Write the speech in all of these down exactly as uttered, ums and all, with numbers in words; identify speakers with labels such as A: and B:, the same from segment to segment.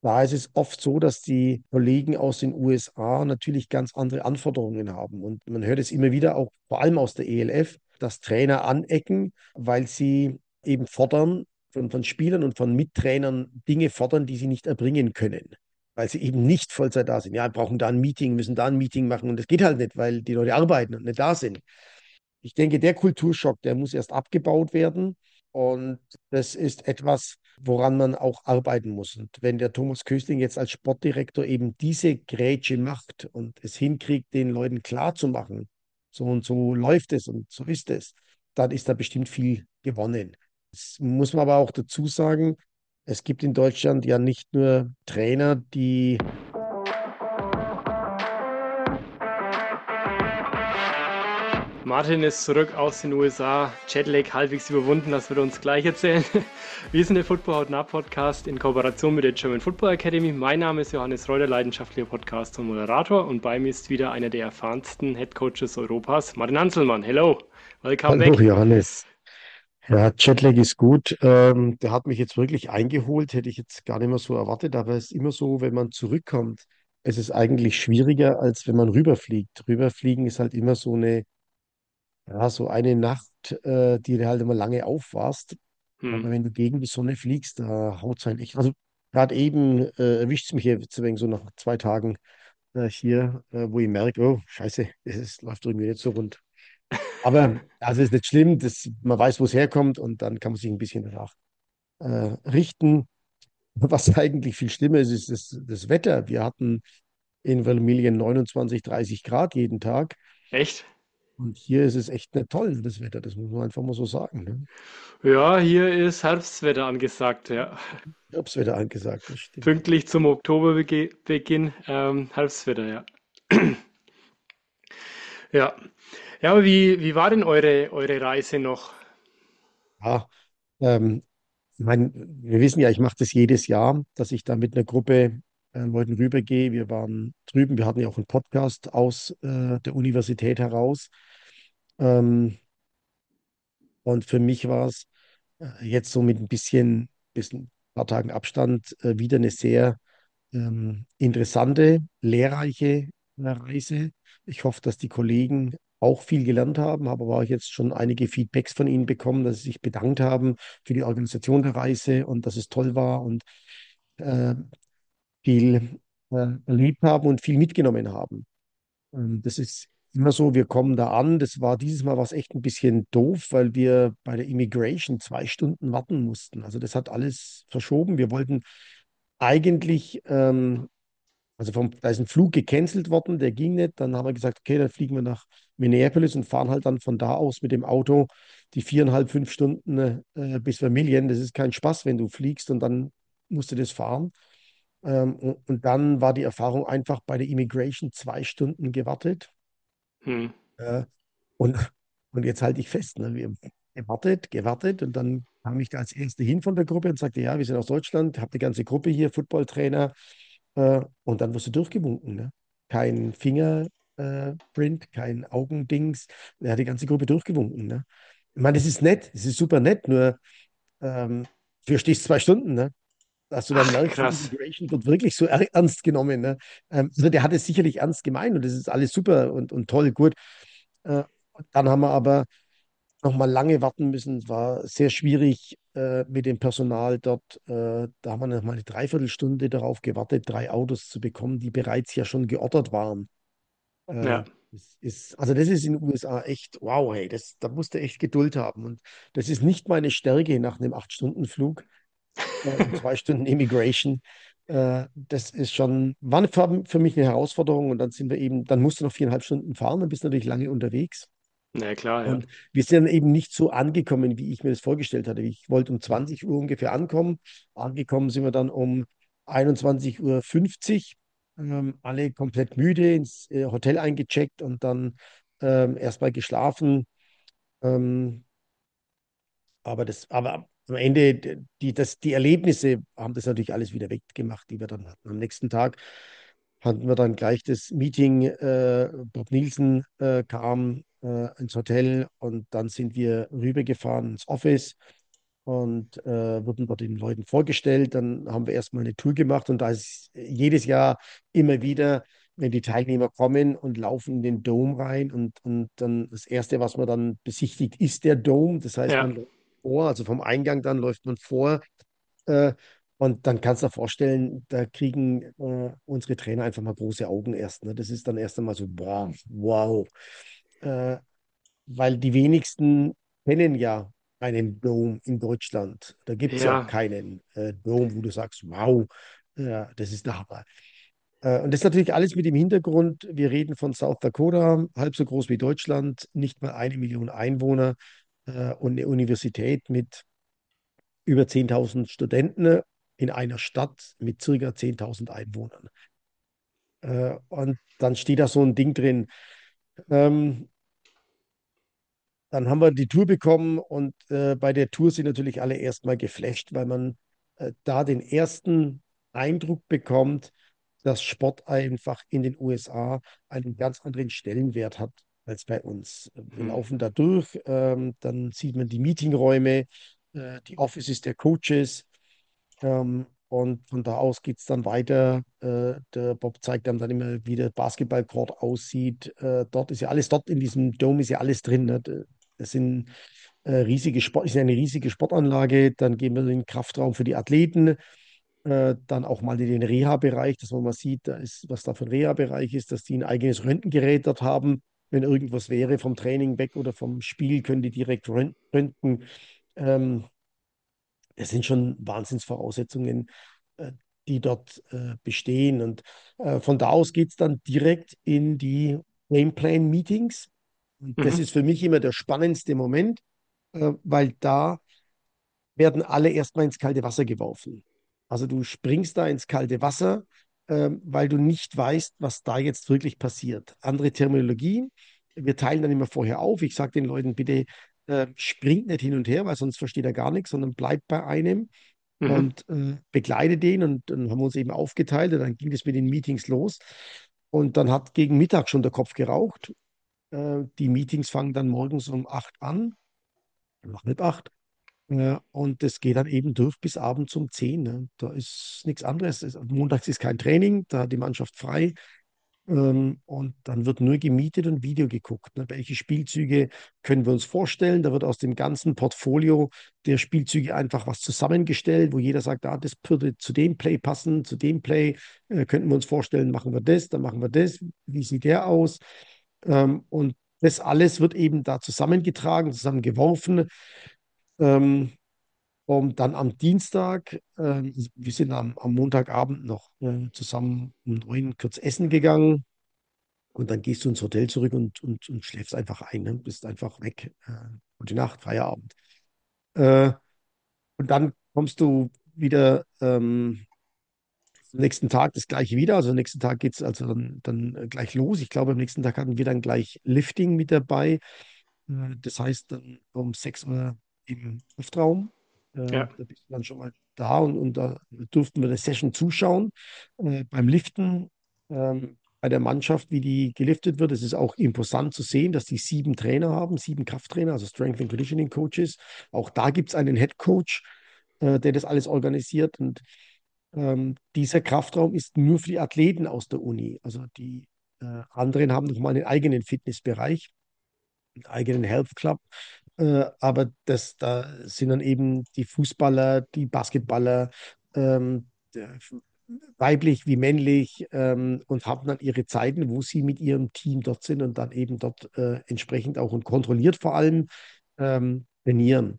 A: Da ist es oft so, dass die Kollegen aus den U S A natürlich ganz andere Anforderungen haben. Und man hört es immer wieder, auch vor allem aus der E L F, dass Trainer anecken, weil sie eben fordern von, von Spielern und von Mittrainern Dinge fordern, die sie nicht erbringen können, weil sie eben nicht Vollzeit da sind. Ja, brauchen da ein Meeting, müssen da ein Meeting machen und das geht halt nicht, weil die Leute arbeiten und nicht da sind. Ich denke, der Kulturschock, der muss erst abgebaut werden. Und das ist etwas, woran man auch arbeiten muss. Und wenn der Thomas Köstling jetzt als Sportdirektor eben diese Grätsche macht und es hinkriegt, den Leuten klarzumachen, so und so läuft es und so ist es, dann ist da bestimmt viel gewonnen. Das muss man aber auch dazu sagen, es gibt in Deutschland ja nicht nur Trainer, die
B: Martin ist zurück aus den U S A, Jetlag halbwegs überwunden, das wird er uns gleich erzählen. Wir sind der Football Hautnah Podcast in Kooperation mit der German Football Academy. Mein Name ist Johannes Reuter, leidenschaftlicher Podcast und Moderator, und bei mir ist wieder einer der erfahrensten Head Coaches Europas, Martin Hanselmann. Hello, welcome
A: Hallo
B: back.
A: Johannes. Ja, Jetlag ist gut. Ähm, der hat mich jetzt wirklich eingeholt, hätte ich jetzt gar nicht mehr so erwartet, aber es ist immer so, wenn man zurückkommt, es ist eigentlich schwieriger, als wenn man rüberfliegt. Rüberfliegen ist halt immer so eine, ja, so eine Nacht, äh, die du halt immer lange aufwarst.
B: Hm.
A: Aber wenn du gegen die Sonne fliegst, da haut es halt echt. Also gerade eben äh, erwischt es mich jetzt wegen so nach zwei Tagen äh, hier, äh, wo ich merke, oh, Scheiße, es läuft irgendwie nicht so rund. Aber also ist nicht schlimm, das, man weiß, wo es herkommt und dann kann man sich ein bisschen danach äh, richten. Was eigentlich viel schlimmer ist, ist das, das Wetter. Wir hatten in Vermillion neunundzwanzig, dreißig Grad jeden Tag
B: Echt?
A: und hier ist es echt nicht toll, das Wetter. Das muss man einfach mal so sagen. Ne?
B: Ja, hier ist Herbstwetter angesagt, ja.
A: Herbstwetter angesagt, das stimmt.
B: Pünktlich zum Oktoberbeginn, ähm, Herbstwetter, ja. Ja, ja, aber wie, wie war denn eure, eure Reise noch?
A: Ja, ähm, ich meine, wir wissen ja, ich mache das jedes Jahr, dass ich da mit einer Gruppe äh, Leuten rübergehe. Wir waren drüben, wir hatten ja auch einen Podcast aus äh, der Universität heraus. Ähm, Und für mich war es äh, jetzt so mit ein bisschen, bisschen paar Tagen Abstand äh, wieder eine sehr ähm, interessante, lehrreiche äh, Reise. Ich hoffe, dass die Kollegen auch viel gelernt haben, habe aber auch jetzt schon einige Feedbacks von ihnen bekommen, dass sie sich bedankt haben für die Organisation der Reise und dass es toll war und äh, viel äh, erlebt haben und viel mitgenommen haben. Ähm, Das ist immer so, wir kommen da an. Das war dieses Mal was echt ein bisschen doof, weil wir bei der Immigration zwei Stunden warten mussten. Also das hat alles verschoben. Wir wollten eigentlich, ähm, also vom, da ist ein Flug gecancelt worden, der ging nicht. Dann haben wir gesagt, okay, dann fliegen wir nach Minneapolis und fahren halt dann von da aus mit dem Auto die viereinhalb, fünf Stunden äh, bis Vermillion. Das ist kein Spaß, wenn du fliegst und dann musst du das fahren. Ähm, und, und dann war die Erfahrung einfach bei der Immigration zwei Stunden gewartet.
B: Hm.
A: Äh, und, und jetzt halte ich fest, ne? Wir haben gewartet, gewartet und dann kam ich da als Erste hin von der Gruppe und sagte, ja, wir sind aus Deutschland, habe die ganze Gruppe hier, Footballtrainer, äh, und dann wirst du durchgewunken. Ne? Kein Fingerprint, äh, Print, kein Augendings. Er hat die ganze Gruppe durchgewunken. Ne? Ich meine, das ist nett, es ist super nett, nur ähm, für stehst zwei Stunden, ne? Dass du dann
B: Ach,
A: merkst, die
B: krass.
A: Immigration wird wirklich so er ernst genommen. Ne? Ähm, also der hat es sicherlich ernst gemeint und das ist alles super und, und toll, gut. Äh, Dann haben wir aber noch mal lange warten müssen. Es war sehr schwierig äh, mit dem Personal dort. Äh, da haben wir noch mal eine Dreiviertelstunde darauf gewartet, drei Autos zu bekommen, die bereits ja schon geordert waren. Äh,
B: Ja,
A: das ist, also das ist in den U S A echt, wow, hey, das, da musst du echt Geduld haben. Und das ist nicht meine Stärke nach einem Acht-Stunden-Flug äh, und zwei Stunden Immigration. Äh, das ist schon, war für, für mich eine Herausforderung. Und dann sind wir eben, dann musst du noch viereinhalb Stunden fahren, dann bist du natürlich lange unterwegs.
B: na klar, ja.
A: Und wir sind dann eben nicht so angekommen, wie ich mir das vorgestellt hatte. Ich wollte um zwanzig Uhr ungefähr ankommen. Angekommen sind wir dann um einundzwanzig Uhr fünfzig, ähm, alle komplett müde, ins äh, Hotel eingecheckt und dann ähm, erstmal geschlafen. Ähm, aber das, aber am Ende, d- die, das, die Erlebnisse haben das natürlich alles wieder weggemacht, die wir dann hatten. Am nächsten Tag hatten wir dann gleich das Meeting. Äh, Bob Nielsen äh, kam äh, ins Hotel und dann sind wir rübergefahren ins Office. und äh, wurden dort den Leuten vorgestellt. Dann haben wir erstmal eine Tour gemacht und da ist jedes Jahr immer wieder, wenn die Teilnehmer kommen und laufen in den Dome rein und, und dann das Erste, was man dann besichtigt, ist der Dome. Das heißt,
B: Ja,
A: man läuft vor, also vom Eingang dann läuft man vor äh, und dann kannst du dir vorstellen, da kriegen äh, unsere Trainer einfach mal große Augen erst. Ne? Das ist dann erst einmal so, wow, wow. Äh, weil die wenigsten kennen ja einen Dome in Deutschland. Da gibt es ja
B: ja,
A: keinen äh, Dome, wo du sagst, wow, ja, das ist der Hammer. Äh, und das ist natürlich alles mit dem Hintergrund, wir reden von South Dakota, halb so groß wie Deutschland, nicht mal eine Million Einwohner äh, und eine Universität mit über zehntausend Studenten in einer Stadt mit circa zehntausend Einwohnern. Äh, und dann steht da so ein Ding drin. Ähm, Dann haben wir die Tour bekommen und äh, bei der Tour sind natürlich alle erstmal geflasht, weil man äh, da den ersten Eindruck bekommt, dass Sport einfach in den U S A einen ganz anderen Stellenwert hat als bei uns. Wir
B: mhm.
A: laufen da durch, ähm, dann sieht man die Meetingräume, äh, die Offices der Coaches, ähm, und von da aus geht es dann weiter. Äh, der Bob zeigt einem dann immer, wie der Basketballcourt aussieht. Äh, dort ist ja alles, dort in diesem Dome ist ja alles drin. Ne? Das sind äh, riesige Sport, ist ja eine riesige Sportanlage. Dann gehen wir in den Kraftraum für die Athleten. Äh, dann auch mal in den Reha-Bereich, dass man mal sieht, da ist, was da für ein Reha-Bereich ist, dass die ein eigenes Röntgengerät dort haben. Wenn irgendwas wäre vom Training weg oder vom Spiel, können die direkt rönt- röntgen. Ähm, Das sind schon Wahnsinnsvoraussetzungen, äh, die dort äh, bestehen. Und äh, von da aus geht es dann direkt in die Gameplan-Meetings. Und das
B: Mhm.
A: ist für mich immer der spannendste Moment, äh, weil da werden alle erstmal ins kalte Wasser geworfen. Also du springst da ins kalte Wasser, ähm, weil du nicht weißt, was da jetzt wirklich passiert. Andere Terminologie. Wir teilen dann immer vorher auf. Ich sage den Leuten, bitte äh, springt nicht hin und her, weil sonst versteht er gar nichts, sondern bleibt bei einem
B: Mhm.
A: und äh, begleite den. Und dann haben wir uns eben aufgeteilt und dann ging es mit den Meetings los. Und dann hat gegen Mittag schon der Kopf geraucht. Äh, die Meetings fangen dann morgens um acht an, nach halb acht. Äh, und das geht dann eben durch bis abends um zehn. Ne? Da ist nichts anderes. Es, montags ist kein Training, da hat die Mannschaft frei. Ähm, und dann wird nur gemietet und Video geguckt. Ne? Welche Spielzüge können wir uns vorstellen? Da wird aus dem ganzen Portfolio der Spielzüge einfach was zusammengestellt, wo jeder sagt, ah, das würde zu dem Play passen, zu dem Play äh, könnten wir uns vorstellen, machen wir das, dann machen wir das. Wie sieht der aus? Ähm, und das alles wird eben da zusammengetragen, zusammengeworfen. Ähm, um dann am Dienstag, ähm, wir sind am, am Montagabend noch äh, zusammen um neun kurz essen gegangen und dann gehst du ins Hotel zurück und, und, und schläfst einfach ein, ne? Bist einfach weg. Äh, gute Nacht, Feierabend. Äh, und dann kommst du wieder ähm, am nächsten Tag das gleiche wieder. Also am nächsten Tag geht es also dann, dann äh, gleich los. Ich glaube, am nächsten Tag hatten wir dann gleich Lifting mit dabei. Äh, Das heißt, dann um sechs Uhr im Luftraum. Äh,
B: Ja,
A: Da bist du dann schon mal da und, und da durften wir der Session zuschauen. Äh, beim Liften, ähm, bei der Mannschaft, wie die geliftet wird. Es ist auch imposant zu sehen, dass die sieben Trainer haben, sieben Krafttrainer, also Strength and Conditioning Coaches. Auch da gibt es einen Head Coach, äh, der das alles organisiert. Und ähm, dieser Kraftraum ist nur für die Athleten aus der Uni. Also die äh, anderen haben nochmal einen eigenen Fitnessbereich, einen eigenen Health Club. Äh, aber das, da sind dann eben die Fußballer, die Basketballer, ähm, der- weiblich wie männlich, ähm, und haben dann ihre Zeiten, wo sie mit ihrem Team dort sind und dann eben dort äh, entsprechend auch und kontrolliert vor allem ähm, trainieren.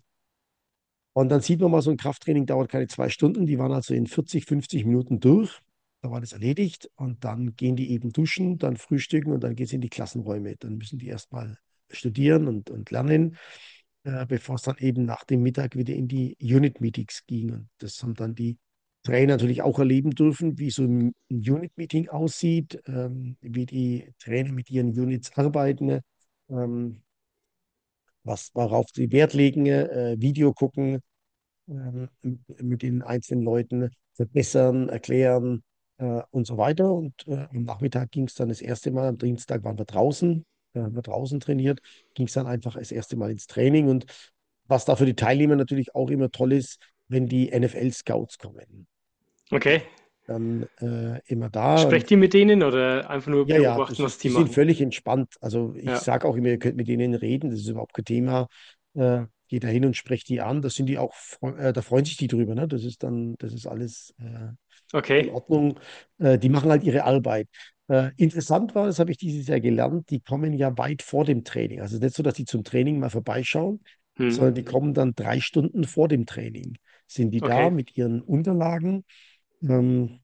A: Und dann sieht man mal, so ein Krafttraining dauert keine zwei Stunden. Die waren also in vierzig, fünfzig Minuten durch. Da war das erledigt. Und dann gehen die eben duschen, dann frühstücken und dann geht es in die Klassenräume. Dann müssen die erstmal studieren und, und lernen, äh, bevor es dann eben nach dem Mittag wieder in die Unit-Meetings ging. Und das haben dann die Trainer natürlich auch erleben dürfen, wie so ein Unit-Meeting aussieht, ähm, wie die Trainer mit ihren Units arbeiten, ähm, was, worauf sie Wert legen, äh, Video gucken, ähm, mit den einzelnen Leuten verbessern, erklären äh, und so weiter. Und äh, am Nachmittag ging es dann das erste Mal, am Dienstag waren wir draußen, äh, haben wir draußen trainiert, ging es dann einfach das erste Mal ins Training und was da für die Teilnehmer natürlich auch immer toll ist, wenn die N F L-Scouts kommen. Die
B: Okay.
A: sind dann äh, immer da und
B: Sprecht ihr mit denen oder einfach nur
A: ja, ja,
B: beobachten,
A: das
B: was
A: ist,
B: die
A: die sind
B: machen?
A: völlig entspannt. Also ich
B: Ja,
A: sage auch immer, ihr könnt mit denen reden, das ist überhaupt kein Thema. Äh, geht da hin und sprecht die an. Das sind die auch, freu- äh, da freuen sich die drüber, ne? Das ist dann, das ist alles äh, in
B: okay.
A: Ordnung. Äh, die machen halt ihre Arbeit. Äh, interessant war, das habe ich dieses Jahr gelernt, die kommen ja weit vor dem Training. Also es ist nicht so, dass die zum Training mal vorbeischauen,
B: Hm.
A: sondern die kommen dann drei Stunden vor dem Training. Sind die da
B: Okay.
A: mit ihren Unterlagen? Ähm,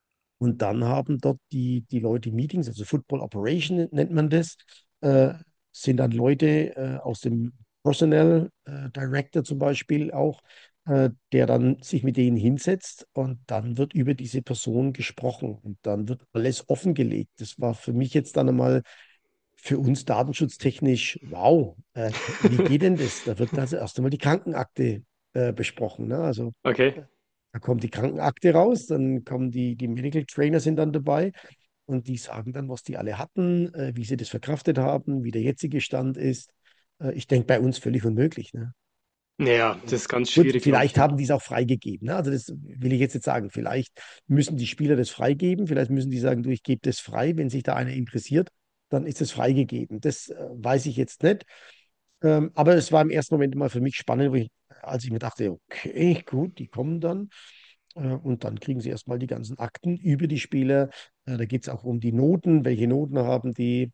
A: und dann haben dort die, die Leute Meetings, also Football Operation nennt man das, äh, sind dann Leute äh, aus dem Personnel äh, Director zum Beispiel auch, äh, der dann sich mit denen hinsetzt und dann wird über diese Person gesprochen und dann wird alles offengelegt. Das war für mich jetzt dann einmal für uns datenschutztechnisch, wow, äh, wie geht denn das? Da wird also erst einmal die Krankenakte äh, besprochen. Ne? Also
B: Okay.
A: da kommt die Krankenakte raus, dann kommen die, die Medical Trainer sind dann dabei und die sagen dann, was die alle hatten, äh, wie sie das verkraftet haben, wie der jetzige Stand ist. Äh, ich denke, bei uns völlig unmöglich. Ne?
B: Naja, das
A: Und
B: ist ganz
A: gut,
B: schwierig, glaube ich.
A: vielleicht haben die es auch freigegeben. Ne? Also das will ich jetzt nicht sagen. Vielleicht müssen die Spieler das freigeben, vielleicht müssen die sagen, du, ich gebe das frei, wenn sich da einer interessiert, dann ist es freigegeben. Das äh, weiß ich jetzt nicht. Ähm, aber es war im ersten Moment mal für mich spannend, wo ich, als ich mir dachte, okay, gut, die kommen dann. Äh, und dann kriegen sie erstmal die ganzen Akten über die Spieler. Äh, da geht es auch um die Noten, welche Noten haben die.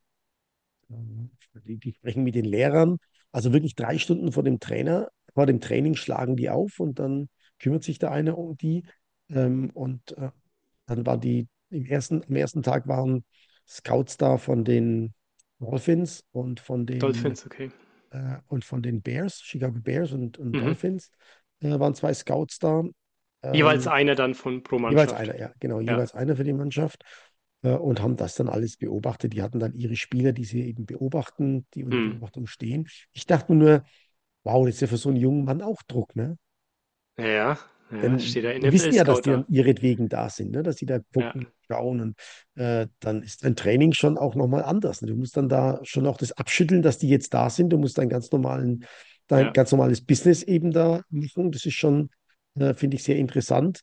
A: Ähm, Die, die sprechen mit den Lehrern. Also wirklich drei Stunden vor dem Trainer, vor dem Training schlagen die auf und dann kümmert sich da einer um die. Ähm, und äh, dann waren die im ersten, am ersten Tag waren Scouts da von den Dolphins und von den
B: Dolphins, okay.
A: äh, und von den Bears, Chicago Bears und, und
B: Mhm.
A: Dolphins, äh, waren zwei Scouts da.
B: Jeweils
A: Ähm,
B: einer dann von pro
A: Jeweils
B: Mannschaft.
A: einer, ja, genau,
B: Ja,
A: jeweils einer für die Mannschaft äh, und haben das dann alles beobachtet. Die hatten dann ihre Spieler, die sie eben beobachten, die unter
B: hm.
A: Beobachtung stehen. Ich dachte mir nur, wow, das ist ja für so einen jungen Mann auch Druck, ne?
B: Ja, ja, ja, steht
A: Denn
B: der
A: die wissen ja, dass
B: N F L-Scout
A: die
B: da.
A: dann ihretwegen da sind, ne? Dass die da
B: Ja,
A: gucken, schauen und äh, dann ist ein Training schon auch nochmal anders. Ne? Du musst dann da schon auch das abschütteln, dass die jetzt da sind. Du musst dein ganz normalen, dein
B: ja,
A: ganz normales Business eben da machen. Das ist schon, äh, finde ich, sehr interessant.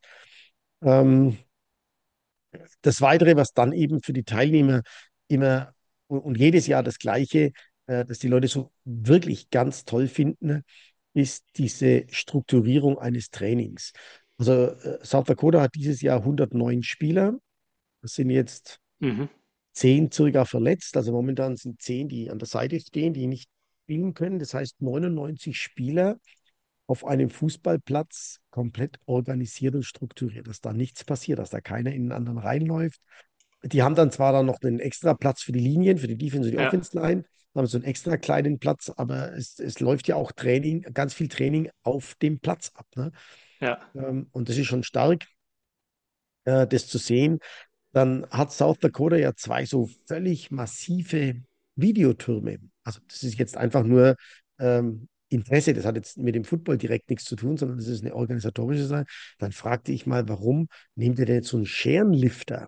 A: Ähm, Das Weitere, was dann eben für die Teilnehmer immer und, und jedes Jahr das Gleiche, äh, dass die Leute so wirklich ganz toll finden, ist diese Strukturierung eines Trainings. Also äh, South Dakota hat dieses Jahr hundertneun Spieler. Das sind jetzt
B: mhm.
A: zehn circa verletzt. Also momentan sind zehn, die an der Seite stehen, die nicht spielen können. Das heißt neunundneunzig Spieler auf einem Fußballplatz komplett organisiert und strukturiert, dass da nichts passiert, dass da keiner in den anderen reinläuft. Die haben dann zwar dann noch einen extra Platz für die Linien, für die Defense und die
B: Ja,
A: Offense Line, haben so einen extra kleinen Platz, aber es, es läuft ja auch Training, ganz viel Training auf dem Platz ab. Ne?
B: ja,
A: Ähm, und das ist schon stark, äh, das zu sehen. Dann hat South Dakota ja zwei so völlig massive Videotürme. Also das ist jetzt einfach nur ähm, Interesse. Das hat jetzt mit dem Football direkt nichts zu tun, sondern das ist eine organisatorische Sache. Dann fragte ich mal, warum nehmt ihr denn jetzt so einen Scherenlifter?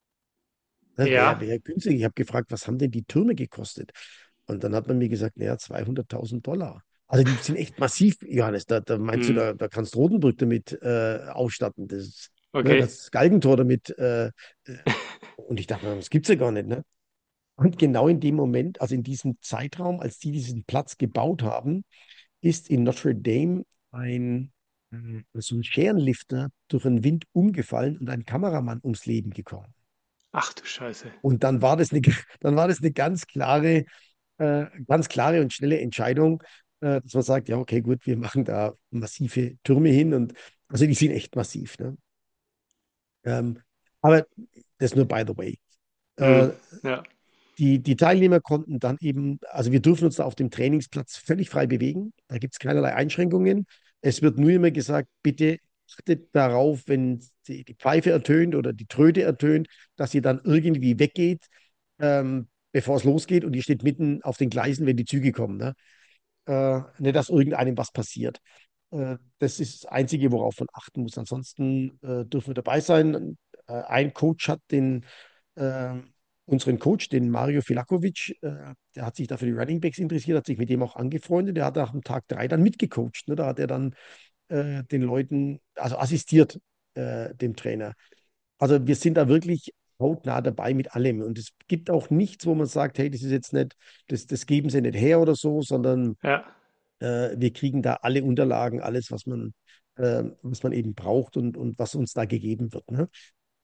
A: Das wäre
B: ja,
A: wär wär günstig. Ich habe gefragt, was haben denn die Türme gekostet? Und dann hat man mir gesagt, naja, zweihunderttausend Dollar. Also die sind echt massiv, Johannes. Da, da meinst du,
B: hm.
A: da, da kannst Rotenburg damit äh, ausstatten. Das ist, ne,
B: Okay.
A: das Galgentor damit. Äh, äh, und ich dachte, das gibt's ja gar nicht, ne? Und genau in dem Moment, also in diesem Zeitraum, als die diesen Platz gebaut haben, ist in Notre Dame ein, äh, so ein Scherenlifter durch den Wind umgefallen und ein Kameramann ums Leben gekommen.
B: Ach du Scheiße.
A: Und dann war das eine, dann war das eine ganz klare, äh, ganz klare und schnelle Entscheidung, äh, dass man sagt, ja, okay, gut, wir machen da massive Türme hin und also die sind echt massiv, ne? Ähm, aber das nur by the way.
B: Hm.
A: Äh,
B: Ja,
A: Die, die Teilnehmer konnten dann eben, also wir dürfen uns da auf dem Trainingsplatz völlig frei bewegen. Da gibt es keinerlei Einschränkungen. Es wird nur immer gesagt, bitte achtet darauf, wenn die, die Pfeife ertönt oder die Tröte ertönt, dass ihr dann irgendwie weggeht, ähm, bevor es losgeht und ihr steht mitten auf den Gleisen, wenn die Züge kommen. Ne? Äh, nicht, dass irgendeinem was passiert. Äh, das ist das Einzige, worauf man achten muss. Ansonsten äh, dürfen wir dabei sein. Äh, ein Coach hat den, äh, unseren Coach, den Mario Filakovic, äh, der hat sich da für die Running Backs interessiert, hat sich mit dem auch angefreundet. Der hat nach dem Tag drei dann mitgecoacht. Ne? Da hat er dann äh, den Leuten, also assistiert äh, dem Trainer. Also wir sind da wirklich hautnah dabei mit allem. Und es gibt auch nichts, wo man sagt, hey, das ist jetzt nicht, das, das geben sie nicht her oder so, sondern
B: Ja.
A: äh, wir kriegen da alle Unterlagen, alles, was man, äh, was man eben braucht und, und was uns da gegeben wird. Ne?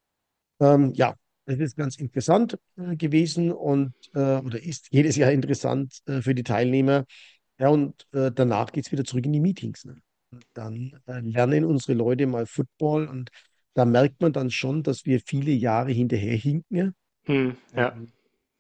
A: Ähm, ja, das ist ganz interessant äh, gewesen und äh, oder ist jedes Jahr interessant äh, für die Teilnehmer. Ja, und äh, danach geht es wieder zurück in die Meetings. Ne? Und dann äh, lernen unsere Leute mal Football und da merkt man dann schon, dass wir viele Jahre hinterherhinken,
B: Hm. Ja.
A: ähm,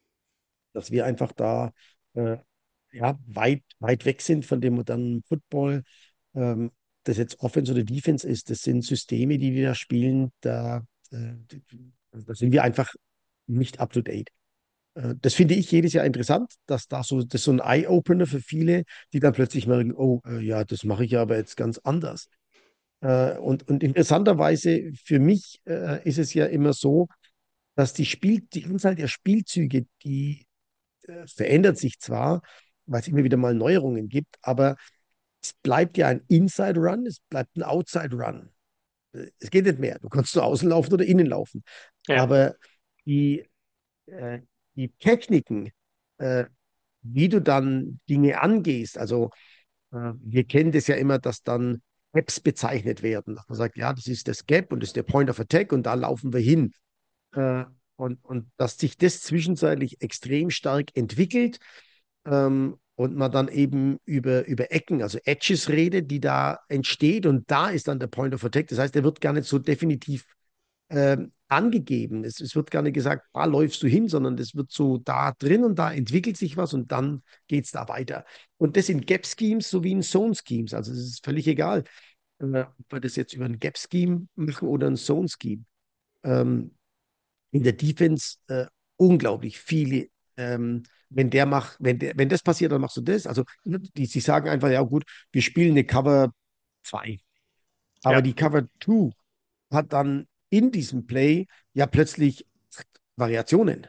A: dass wir einfach da äh, ja, weit, weit weg sind von dem modernen Football. Ähm, das jetzt Offense oder Defense ist, das sind Systeme, die die da spielen, da, äh, da sind wir einfach nicht up to date. Äh, Das finde ich jedes Jahr interessant, dass da so, das ist so ein Eye-Opener für viele, die dann plötzlich merken, oh, äh, ja, das mache ich ja aber jetzt ganz anders. Äh, und, und interessanterweise für mich äh, ist es ja immer so, dass die Spiel, die Anzahl der Spielzüge, die äh, verändert sich zwar, weil es immer wieder mal Neuerungen gibt, aber es bleibt ja ein Inside Run, es bleibt ein Outside Run. Äh, Es geht nicht mehr. Du kannst nur außen laufen oder innen laufen.
B: Ja.
A: Aber die, äh, die Techniken, äh, wie du dann Dinge angehst. Also äh, wir kennen das ja immer, dass dann Gaps bezeichnet werden. Dass man sagt, ja, das ist das Gap und das ist der Point of Attack und da laufen wir hin. Äh, und, und dass sich das zwischenzeitlich extrem stark entwickelt ähm, und man dann eben über, über Ecken, also Edges redet, die da entsteht und da ist dann der Point of Attack. Das heißt, der wird gar nicht so definitiv ähm, angegeben. Es, es wird gar nicht gesagt, da läufst du hin, sondern das wird so da drin und da entwickelt sich was und dann geht es da weiter. Und das in Gap-Schemes sowie in Zone-Schemes. Also es ist völlig egal, äh, ob wir das jetzt über ein Gap-Scheme machen oder ein Zone-Scheme. Ähm, in der Defense äh, unglaublich viele. Ähm, wenn der macht, wenn der, wenn das passiert, dann machst du das. Also die, sie sagen einfach, ja gut, wir spielen eine Cover zwei, aber
B: Ja.
A: die Cover zwei hat dann in diesem Play ja plötzlich Variationen,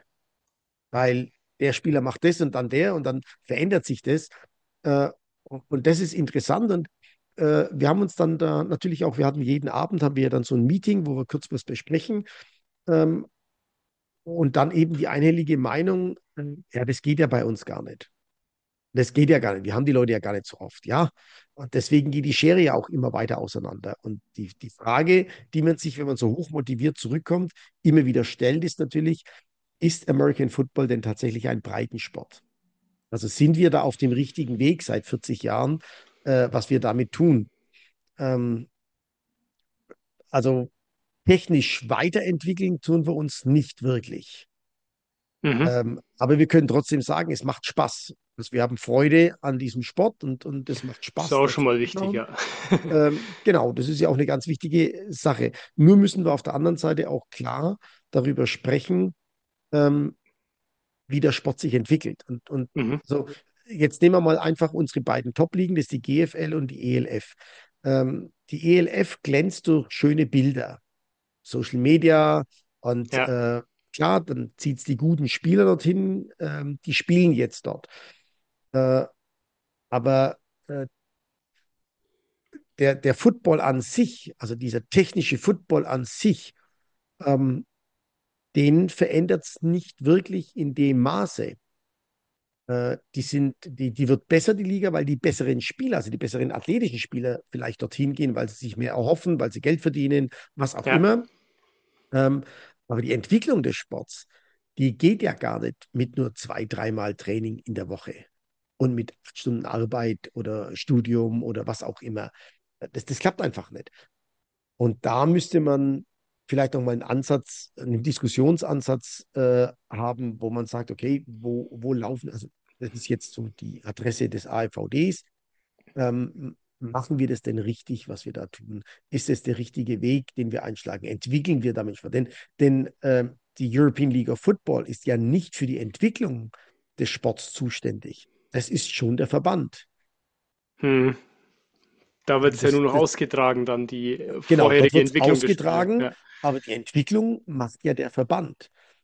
A: weil der Spieler macht das und dann der und dann verändert sich das. Äh, und, und das ist interessant und äh, wir haben uns dann da natürlich auch, wir hatten jeden Abend, haben wir dann so ein Meeting, wo wir kurz was besprechen ähm, und dann eben die einhellige Meinung, äh, ja, das geht ja bei uns gar nicht. Das geht ja gar nicht. Wir haben die Leute ja gar nicht so oft, ja. Und deswegen geht die Schere ja auch immer weiter auseinander. Und die, die Frage, die man sich, wenn man so hoch motiviert zurückkommt, immer wieder stellt, ist natürlich, ist American Football denn tatsächlich ein Breitensport? Also sind wir da auf dem richtigen Weg seit vierzig Jahren, äh, was wir damit tun? Ähm, also technisch weiterentwickeln tun wir uns nicht wirklich.
B: Mhm.
A: Ähm, aber wir können trotzdem sagen, es macht Spaß. Also wir haben Freude an diesem Sport und, und es macht
B: Ist
A: Spaß,
B: auch schon
A: dazu
B: mal
A: zu
B: wichtig,
A: schauen.
B: ja.
A: Ähm, genau, das ist ja auch eine ganz wichtige Sache. Nur müssen wir auf der anderen Seite auch klar darüber sprechen, ähm, wie der Sport sich entwickelt. Und, und
B: Mhm.
A: so, jetzt nehmen wir mal einfach unsere beiden Top-Ligen, das ist die G F L und die E L F. Ähm, die E L F glänzt durch schöne Bilder, Social Media und
B: Ja.
A: äh, klar, dann zieht es die guten Spieler dorthin, ähm, die spielen jetzt dort. Äh, aber äh, der, der Football an sich, also dieser technische Football an sich, ähm, den verändert es nicht wirklich in dem Maße. Äh, die sind, die, die wird besser, die Liga, weil die besseren Spieler, also die besseren athletischen Spieler vielleicht dorthin gehen, weil sie sich mehr erhoffen, weil sie Geld verdienen, was auch
B: Ja.
A: immer. Ähm, aber die Entwicklung des Sports, die geht ja gar nicht mit nur zwei, dreimal Training in der Woche und mit acht Stunden Arbeit oder Studium oder was auch immer. Das, das klappt einfach nicht. Und da müsste man vielleicht noch mal einen Ansatz, einen Diskussionsansatz äh, haben, wo man sagt, okay, wo, wo laufen, also das ist jetzt so die Adresse des A F V Ds. Ähm, machen wir das denn richtig, was wir da tun? Ist es der richtige Weg, den wir einschlagen? Entwickeln wir damit was? Denn, denn ähm, die European League of Football ist ja nicht für die Entwicklung des Sports zuständig. Das ist schon der Verband.
B: Hm. Da wird
A: Also
B: es ja nur
A: das,
B: noch
A: das,
B: ausgetragen, dann die
A: genau, dort
B: vorherige
A: wird es
B: Entwicklung der Spieler.
A: ausgetragen,
B: Ja.
A: aber die Entwicklung macht ja der Verband.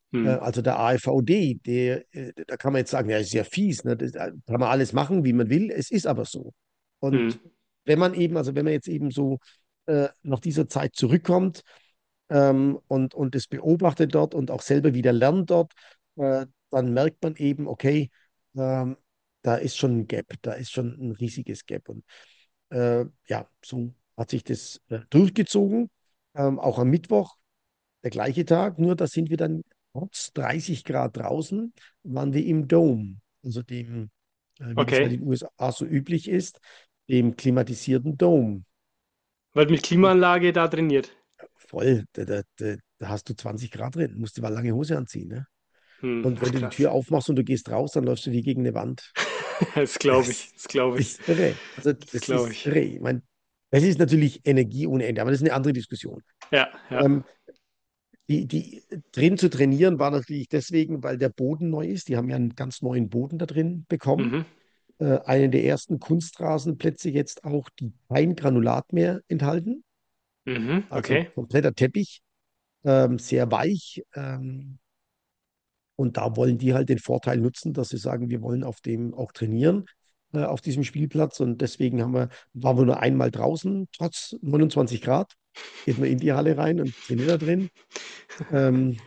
A: Äh,
B: Hm.
A: also der A F V D, der, äh, da kann man jetzt sagen, ja, ist ja fies, ne? Das, äh, kann man alles machen, wie man will. Es ist aber so.
B: Hm.
A: Und wenn man eben, also wenn man jetzt eben so äh, nach dieser Zeit zurückkommt, ähm, und, und das beobachtet dort und auch selber wieder lernt dort, äh, dann merkt man eben, okay, ähm, da ist schon ein Gap, da ist schon ein riesiges Gap. Und äh, ja, so hat sich das äh, durchgezogen. Ähm, auch am Mittwoch, der gleiche Tag, nur da sind wir dann trotz dreißig Grad draußen, waren wir im Dome, also dem, äh, wie das halt
B: Okay.
A: in den U S A so üblich ist, dem klimatisierten Dome.
B: Wird mit Klimaanlage da trainiert.
A: Voll, da, da, da, da hast du zwanzig Grad drin, musst du mal lange Hose anziehen, ne?
B: Hm.
A: Und wenn
B: Ach,
A: du die
B: krass.
A: Tür aufmachst und du gehst raus, dann läufst du wie gegen eine Wand.
B: Das glaube ich.
A: Das
B: Das glaube ich.
A: ist irre. Also
B: Das
A: das
B: glaube
A: ist
B: ich.
A: irre. Ich meine, es ist natürlich Energie ohne Ende, aber das ist eine andere Diskussion.
B: Ja, ja.
A: Ähm, die, die drin zu trainieren war natürlich deswegen, weil der Boden neu ist. Die haben ja einen ganz neuen Boden da drin bekommen.
B: Mhm.
A: Äh, einen der ersten Kunstrasenplätze jetzt auch, die kein Granulat mehr enthalten.
B: Mhm.
A: Also
B: Okay.
A: kompletter Teppich, ähm, sehr weich. Ähm, Und da wollen die halt den Vorteil nutzen, dass sie sagen, wir wollen auf dem auch trainieren, äh, auf diesem Spielplatz. Und deswegen haben wir, waren wir nur einmal draußen, trotz neunundzwanzig Grad. Geht man in die Halle rein und trainiert da drin. Ähm,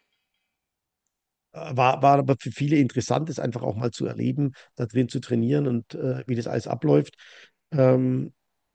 A: war, war aber für viele interessant, das einfach auch mal zu erleben, da drin zu trainieren und äh, wie das alles abläuft. Ähm,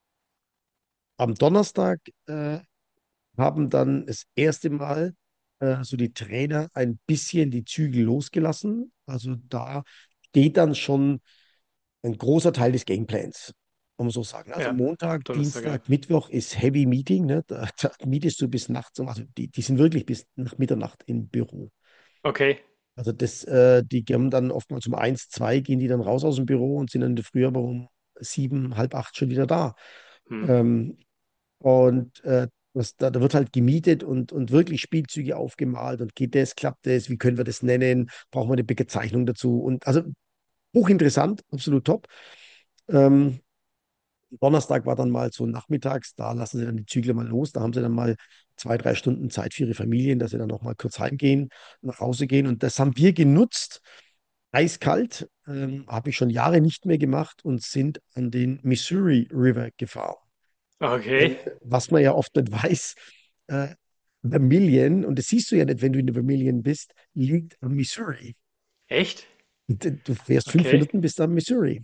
A: am Donnerstag äh, haben dann das erste Mal äh, so die Trainer ein bisschen die Zügel losgelassen. Also da steht dann schon ein großer Teil des Gameplans, muss man so sagen. Also
B: Ja.
A: Montag,
B: Donnerstag, ja.
A: Dienstag, Mittwoch ist Heavy Meeting. Ne? Da, da mietest du bis nachts, um- also die, die sind wirklich bis nach Mitternacht im Büro.
B: Okay.
A: Also das, äh, die gehen dann oftmals um eins, zwei, gehen die dann raus aus dem Büro und sind dann in der Früh aber um sieben, halb acht schon wieder da.
B: Hm.
A: Ähm, und äh, das, da, da wird halt gemietet und, und wirklich Spielzüge aufgemalt und geht das, klappt das, wie können wir das nennen, brauchen wir eine Bezeichnung dazu. Und also hochinteressant, absolut top. Ähm, Donnerstag war dann mal so nachmittags, da lassen sie dann die Zügler mal los, da haben sie dann mal zwei, drei Stunden Zeit für ihre Familien, dass sie dann noch mal kurz heimgehen, nach Hause gehen. Und das haben wir genutzt, eiskalt, ähm, habe ich schon Jahre nicht mehr gemacht und sind an den Missouri River gefahren.
B: Okay.
A: Denn was man ja oft nicht weiß, äh, Vermilion, und das siehst du ja nicht, wenn du in der Vermilion bist, liegt am Missouri.
B: Echt?
A: Und äh, du fährst fünf
B: Okay.
A: Minuten bis am Missouri.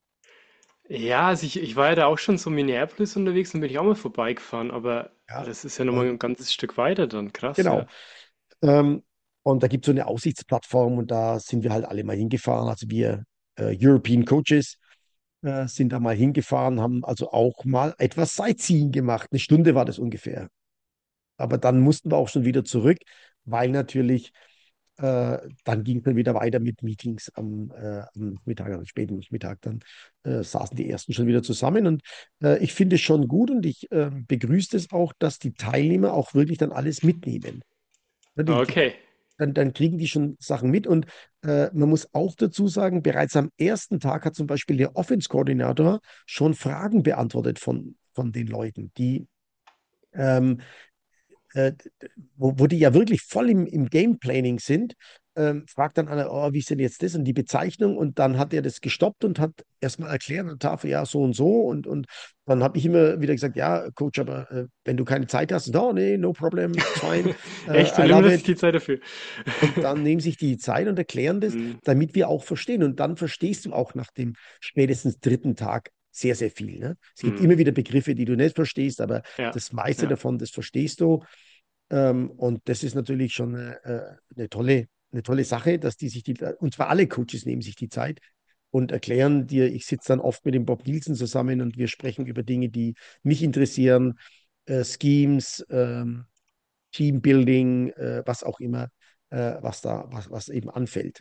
B: Ja, also ich, ich war ja da auch schon so Minneapolis unterwegs und bin ich auch mal vorbeigefahren, aber
A: Ja,
B: das ist ja nochmal
A: und
B: ein ganzes Stück weiter dann. Krass, ja.
A: genau. Ähm, und da gibt es so eine Aussichtsplattform und da sind wir halt alle mal hingefahren. Also wir äh, European Coaches äh, sind da mal hingefahren, haben also auch mal etwas Sightseeing gemacht. Eine Stunde war das ungefähr. Aber dann mussten wir auch schon wieder zurück, weil natürlich äh, dann ging es dann wieder weiter mit Meetings am, äh, am Mittag, also späten Mittag. Dann äh, saßen die ersten schon wieder zusammen. Und äh, ich finde es schon gut und ich äh, begrüße es auch, dass die Teilnehmer auch wirklich dann alles mitnehmen. Ne, Die, die,
B: Okay.
A: dann, dann kriegen die schon Sachen mit. Und äh, man muss auch dazu sagen, bereits am ersten Tag hat zum Beispiel der Offense-Koordinator schon Fragen beantwortet von, von den Leuten, die ähm, äh, wo, wo die ja wirklich voll im, im Game Planning sind, ähm, fragt dann einer, oh, wie ist denn jetzt das und die Bezeichnung? Und dann hat er das gestoppt und hat erstmal erklärt an der Tafel, ja, so und so. Und, und dann habe ich immer wieder gesagt, ja, Coach, aber äh, wenn du keine Zeit hast, no, nee, no problem, it's fine,
B: Echt?
A: uh,
B: Du
A: I love
B: nimmst sich
A: it.
B: die Zeit dafür.
A: Und dann nehmen sich die Zeit und erklären das,
B: Hm.
A: damit wir auch verstehen. Und dann verstehst du auch nach dem spätestens dritten Tag sehr, sehr viel. Ne? Es gibt
B: Hm.
A: immer wieder Begriffe, die du nicht verstehst, aber
B: Ja,
A: das meiste
B: ja.
A: davon, das verstehst du. Ähm, und das ist natürlich schon eine, äh, eine tolle, eine tolle Sache, dass die sich die, und zwar alle Coaches nehmen sich die Zeit und erklären dir, ich sitze dann oft mit dem Bob Nielsen zusammen und wir sprechen über Dinge, die mich interessieren, äh, Schemes, ähm, Teambuilding, äh, was auch immer, äh, was da, was, was eben anfällt.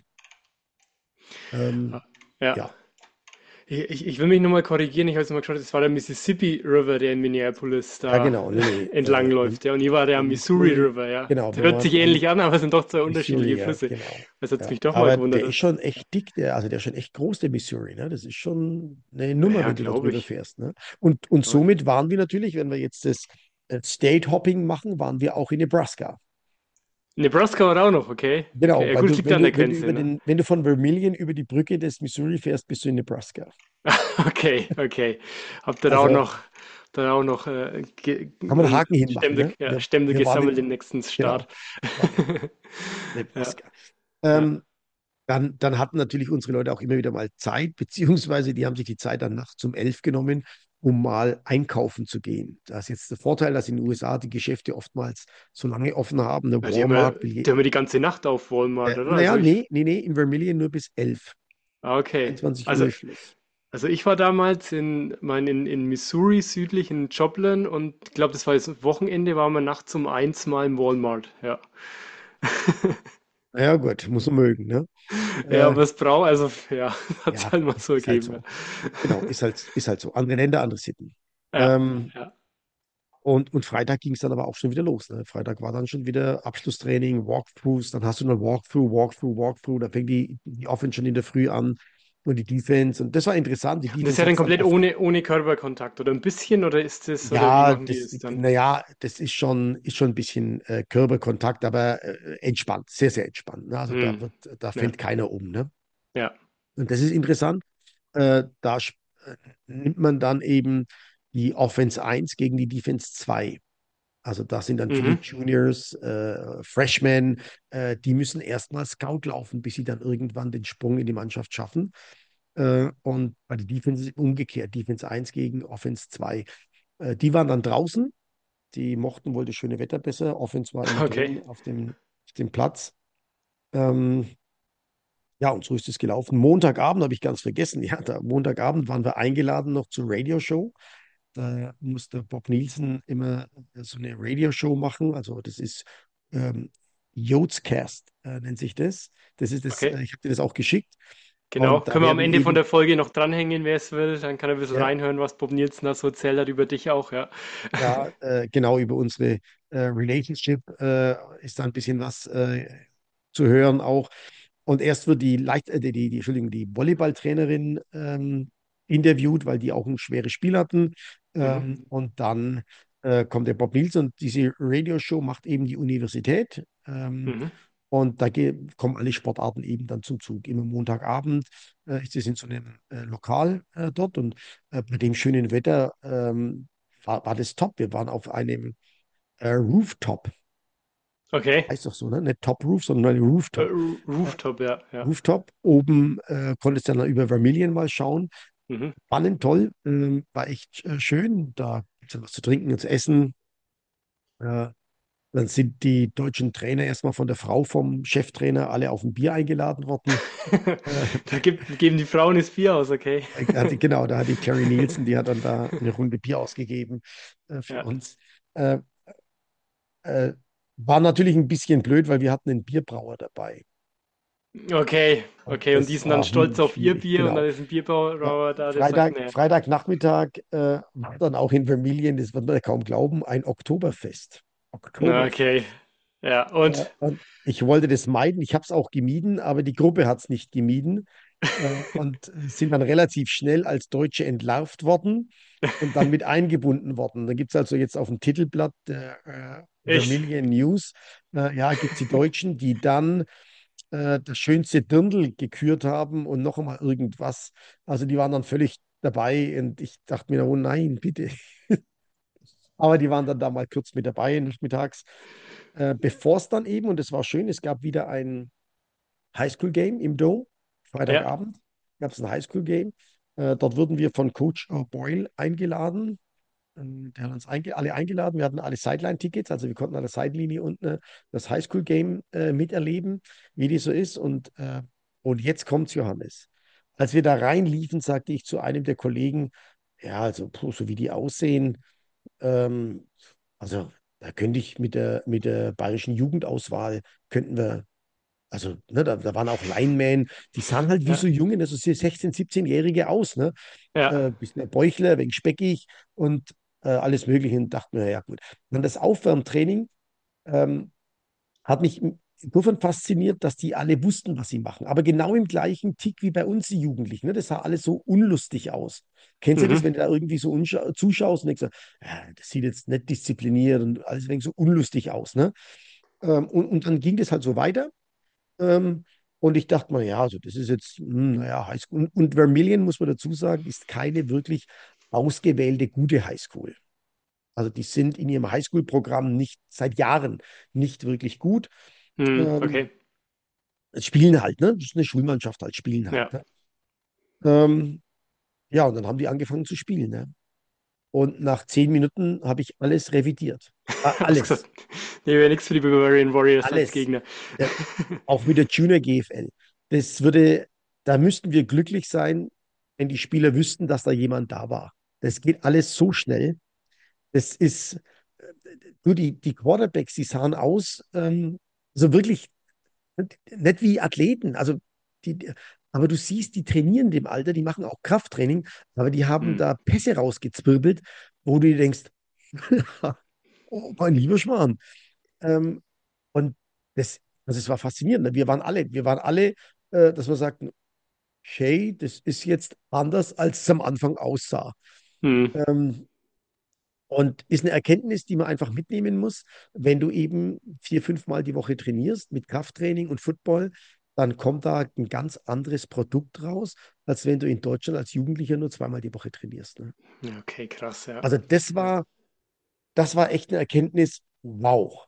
A: Ähm,
B: Ja.
A: ja,
B: Ich, ich ich will mich nochmal korrigieren. Ich habe jetzt mal geschaut, das war der Mississippi River, der in Minneapolis
A: ja,
B: da
A: genau, nee, nee,
B: entlang
A: äh, der,
B: läuft. Ja, und hier war der
A: der
B: Missouri
A: Missouri,
B: River, ja.
A: genau,
B: Der
A: wir
B: hört
A: waren
B: sich
A: am
B: ähnlich an, aber es sind doch zwei
A: Missouri,
B: unterschiedliche
A: ja,
B: Flüsse.
A: genau.
B: Das hat
A: Ja.
B: mich doch mal
A: Aber der
B: gewundert.
A: ist
B: Das,
A: schon echt dick, der, also der ist schon echt groß, der Missouri, ne? Das ist schon eine Nummer,
B: ja,
A: wenn du da
B: glaube
A: drüber
B: ich.
A: fährst, ne? Und, und
B: Glaub ich.
A: somit waren wir natürlich, wenn wir jetzt das äh, State Hopping machen, waren wir auch in Nebraska.
B: Nebraska war auch noch, okay. Okay,
A: Genau,
B: ja
A: weil
B: gut,
A: du,
B: liegt ja
A: wenn
B: an der
A: du, wenn du
B: Grenze,
A: über
B: ne?
A: den, wenn du von Vermilion über die Brücke des Missouri fährst, bist du in Nebraska.
B: Okay, okay. Habt ihr da auch
A: Also
B: noch, dann auch noch äh, ge
A: kann man einen
B: m,
A: Haken hinmachen,
B: Stände,
A: ne?
B: ja,
A: Wir,
B: Stände
A: wir waren
B: gesammelt
A: in,
B: im nächsten
A: genau,
B: Start.
A: wir waren in
B: Ja,
A: Nebraska.
B: ja.
A: Ähm, dann, dann hatten natürlich unsere Leute auch immer wieder mal Zeit, beziehungsweise die haben sich die Zeit dann nachts um elf genommen, um mal einkaufen zu gehen. Da ist jetzt der Vorteil, dass in den U S A die Geschäfte oftmals so lange offen haben. Der
B: Ja, die haben ja,
A: Walmart will
B: die
A: je,
B: haben ja die ganze Nacht auf Walmart,
A: äh,
B: oder? Also
A: naja,
B: ich,
A: nee, nee, nee, in Vermilion nur bis elf.
B: ah, okay.
A: einundzwanzig
B: Also,
A: Uhr ist Schluss.
B: also ich war damals in, mein, in, in Missouri südlich in Joplin und ich glaube, das war jetzt Wochenende, waren wir nachts um eins mal im Walmart. Ja.
A: Naja, gut, muss man mögen, ne?
B: Ja,
A: Äh,
B: aber es braucht, also ja, hat es
A: ja,
B: halt mal
A: ist,
B: so
A: ist halt
B: gegeben.
A: so. Genau, ist halt, ist halt so. Andere Länder, andere Sitten.
B: Ja,
A: Ähm,
B: ja.
A: Und, und Freitag ging es dann aber auch schon wieder los. Ne? Freitag war dann schon wieder Abschlusstraining, Walkthroughs, dann hast du noch Walkthrough, Walkthrough, Walkthrough, da fängt die, die Offense schon in der Früh an und die Defense. Und das war interessant. Die
B: Und das ist ja
A: Defense hat
B: dann
A: es dann
B: komplett
A: oft,
B: ohne, ohne Körperkontakt oder ein bisschen oder ist das, oder wie
A: ja,
B: machen die
A: das,
B: das dann?
A: naja, das ist schon, ist schon ein bisschen äh, Körperkontakt, aber äh, entspannt, sehr, sehr entspannt. Ne? Also da
B: Hm.
A: wird, da
B: Ja,
A: fällt keiner um. Ne?
B: ja.
A: Und das ist interessant. Äh, da sp- äh, nimmt man dann eben die Offense eins gegen die Defense zwei. Also da sind dann viele
B: Mhm.
A: Juniors, äh, Freshmen, äh, die müssen erstmal Scout laufen, bis sie dann irgendwann den Sprung in die Mannschaft schaffen. Äh, und bei der Defense ist es umgekehrt, Defense eins gegen Offense zwei. Äh, die waren dann draußen, die mochten wohl das schöne Wetter besser. Offense war immer
B: Okay.
A: drin auf dem, auf dem Platz. Ähm, ja, und so ist es gelaufen. Montagabend habe ich ganz vergessen. Ja, da, Montagabend waren wir eingeladen noch zur Radioshow. Da musste Bob Nielsen immer so eine Radioshow machen. Also das ist ähm, Yodscast, äh, nennt sich das. Das ist das,
B: Okay.
A: äh, ich habe dir das auch geschickt.
B: Genau.
A: Und da
B: Können wir am
A: werden
B: Ende von
A: eben,
B: der Folge noch dranhängen, wer es will. Dann kann er ein bisschen
A: ja,
B: reinhören, was Bob Nielsen da so erzählt hat über dich auch, ja.
A: ja äh, genau über unsere äh, Relationship äh, ist da ein bisschen was äh, zu hören auch. Und erst wird die, Leicht, äh, die, die, die, Entschuldigung, die Volleyballtrainerin ähm, interviewt, weil die auch ein schweres Spiel hatten.
B: Mhm.
A: Ähm, und dann äh, kommt der Bob Nielsen und diese Radioshow macht eben die Universität. Ähm,
B: Mhm.
A: und da ge- kommen alle Sportarten eben dann zum Zug. Immer Montagabend äh, ist es in so einem äh, Lokal äh, dort und äh, bei dem schönen Wetter ähm, war, war das top. Wir waren auf einem äh, Rooftop,
B: Okay.
A: heißt doch so, ne? Nicht Top Roof, sondern ein
B: Äh,
A: Rooftop.
B: Ru-
A: Äh,
B: Rooftop, ja, ja.
A: Rooftop. Oben äh, konntest du dann über Vermilion mal schauen.
B: Mhm.
A: Spannend, toll, ähm, war echt äh, schön. Da gibt es was zu trinken und zu essen. Äh, Dann sind die deutschen Trainer erstmal von der Frau vom Cheftrainer alle auf ein Bier eingeladen worden. Äh,
B: Da gibt, geben die Frauen das Bier aus, okay.
A: hatte, genau, da hat die Carrie Nielsen, die hat dann da eine Runde Bier ausgegeben äh, für
B: Ja.
A: uns. Äh, äh, War natürlich ein bisschen blöd, weil wir hatten einen Bierbrauer dabei.
B: Okay,
A: Und
B: okay. Und die
A: das
B: sind dann
A: war
B: stolz
A: hm,
B: auf ihr
A: schwierig,
B: Bier und dann
A: genau.
B: ist ein
A: Ja,
B: Bierbauer da, der sagt,
A: Freitag,
B: nee.
A: Freitagnachmittag äh, war dann auch in Vermilien, das wird man ja kaum glauben, ein Oktoberfest.
B: Na,
A: Oktoberfest.
B: okay. Ja,
A: Äh,
B: und?
A: und ich wollte das meiden, ich habe es auch gemieden, aber die Gruppe hat es nicht gemieden äh, und sind dann relativ schnell als Deutsche entlarvt worden und dann mit eingebunden worden. Da gibt es also jetzt auf dem Titelblatt der äh,
B: Echt?
A: Vermilion News, äh, ja, gibt es die Deutschen, die dann äh, das schönste Dirndl gekürt haben und noch einmal irgendwas. Also die waren dann völlig dabei und ich dachte mir, oh nein, bitte. Aber die waren dann da mal kurz mit dabei nachmittags. Äh, bevor es dann eben, und es war schön, es gab wieder ein Highschool-Game im Dome,
B: Ja.
A: Freitagabend gab es ein Highschool-Game. Äh, dort wurden wir von Coach äh, Boyle eingeladen. Ähm, Der hat uns einge alle eingeladen. Wir hatten alle Sideline-Tickets, also wir konnten an der Seitenlinie unten äh, das Highschool-Game äh, miterleben, wie die so ist. Und, äh, und jetzt kommt's, Johannes. Als wir da reinliefen, sagte ich zu einem der Kollegen, ja, also puh, so wie die aussehen, ähm, also da könnte ich mit der, mit der bayerischen Jugendauswahl, könnten wir, also ne, da, da waren auch Linemen, die sahen halt wie
B: Ja.
A: so junge, also so sechzehn-, siebzehn-Jährige aus, ne?
B: Ja.
A: Äh, bisschen ein Bäuchler, wegen speckig und äh, alles Mögliche und dachte mir, ja gut. Und dann das Aufwärmtraining ähm, hat mich insofern fasziniert, dass die alle wussten, was sie machen. Aber genau im gleichen Tick wie bei uns die Jugendlichen. Ne? Das sah alles so unlustig aus. Kennst du das,
B: Mhm.
A: wenn du da irgendwie so zuschaust und denkst, so, ja, das sieht jetzt nicht diszipliniert und alles wegen so unlustig aus. Ne? Ähm, und, und dann ging das halt so weiter. Ähm, und ich dachte mal, ja, also das ist jetzt, hm, naja, Highschool. Und, und Vermilion, muss man dazu sagen, ist keine wirklich ausgewählte gute Highschool. Also die sind in ihrem Highschool-Programm nicht seit Jahren nicht wirklich gut.
B: Hm,
A: Ähm,
B: okay.
A: spielen halt, ne? Das ist eine Schulmannschaft halt, spielen halt.
B: Ja.
A: Ne? Ähm, ja, und dann haben die angefangen zu spielen. Ne? Und nach zehn Minuten habe ich alles revidiert. Äh,
B: Hast gesagt,
A: alles,
B: nee, wäre nichts für die Bavarian Warriors als
A: alles.
B: Gegner.
A: Ja, auch mit der Junior G F L. Das würde, da müssten wir glücklich sein, wenn die Spieler wüssten, dass da jemand da war. Das geht alles so schnell. Das ist, äh, nur die, die Quarterbacks, die sahen aus, ähm, so wirklich nicht wie Athleten. Also die, die- aber du siehst, die trainieren in dem Alter, die machen auch Krafttraining, aber die haben
B: Hm.
A: da Pässe rausgezwirbelt, wo du dir denkst, oh mein lieber Schwan. Ähm, und das, also es war faszinierend. Ne? Wir waren alle, wir waren alle, äh, dass wir sagten, hey, das ist jetzt anders, als es am Anfang aussah.
B: Hm.
A: Ähm, und ist eine Erkenntnis, die man einfach mitnehmen muss. Wenn du eben vier, fünf Mal die Woche trainierst mit Krafttraining und Football, dann kommt da ein ganz anderes Produkt raus, als wenn du in Deutschland als Jugendlicher nur zweimal die Woche trainierst. Ne?
B: Ja, okay, krass, ja.
A: Also das
B: Ja.
A: war, das war echt eine Erkenntnis. Wow.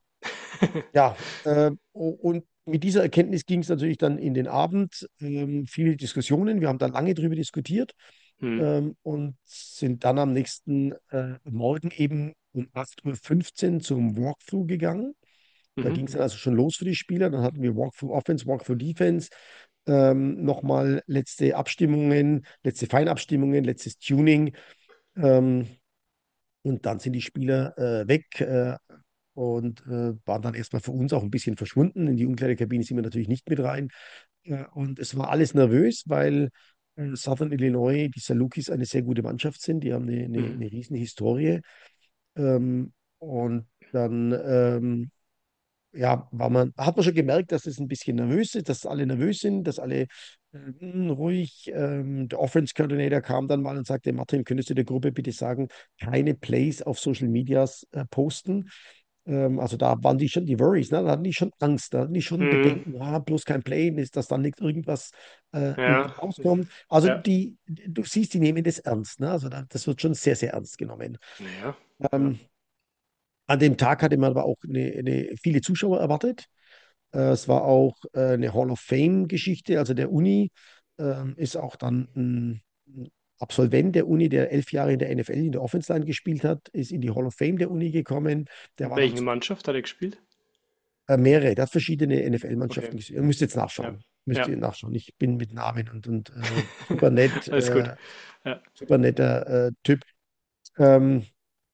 A: Ja, äh, und mit dieser Erkenntnis ging es natürlich dann in den Abend. Ähm, viele Diskussionen. Wir haben da lange drüber diskutiert
B: Hm.
A: ähm, und sind dann am nächsten äh, Morgen eben um acht Uhr fünfzehn zum Walkthrough gegangen. Da
B: Mhm.
A: ging es dann also schon los für die Spieler. Dann hatten wir Walkthrough Offense, Walkthrough Defense, ähm, nochmal letzte Abstimmungen, letzte Feinabstimmungen, letztes Tuning. Ähm, und dann sind die Spieler äh, weg äh, und äh, waren dann erstmal für uns auch ein bisschen verschwunden. In die Umkleidekabine sind wir natürlich nicht mit rein. Äh, und es war alles nervös, weil äh, Southern Illinois, die Salukis, eine sehr gute Mannschaft sind. Die haben eine, eine,
B: Mhm.
A: eine riesen Historie. Ähm, und dann ähm, ja, war man, hat man schon gemerkt, dass es ein bisschen nervös ist, dass alle nervös sind, dass alle äh, ruhig. Ähm, der Offense Coordinator kam dann mal und sagte: Martin, könntest du der Gruppe bitte sagen, keine Plays auf Social Medias äh, posten? Ähm, also da waren die schon die Worries, ne? Da hatten die schon Angst, da hatten die schon
B: Mhm.
A: Bedenken, ah, bloß kein Play, ist, dass dann nicht irgendwas äh, irgendwie
B: Ja.
A: rauskommt. Also
B: Ja.
A: die, du siehst, die nehmen das ernst, ne? Also da, das wird schon sehr, sehr ernst genommen.
B: Ja. Ja.
A: Ähm, an dem Tag hatte man aber auch eine, eine, viele Zuschauer erwartet. Äh, es war auch äh, eine Hall of Fame-Geschichte. Also der Uni ähm, ist auch dann ein, ein Absolvent der Uni, der elf Jahre in der N F L in der Offense Line gespielt hat, ist in die Hall of Fame der Uni gekommen. Der war dann
B: Welche Mannschaft hat er gespielt?
A: äh, mehrere, der hat verschiedene
B: Okay.
A: N F L-Mannschaften gespielt. Ihr müsst jetzt
B: Ja.
A: nachschauen. Müsst
B: Ja.
A: ihr nachschauen. Ich bin mit Namen und, und äh, super nett,
B: Alles gut.
A: äh,
B: Ja.
A: super netter äh, Typ. Ähm,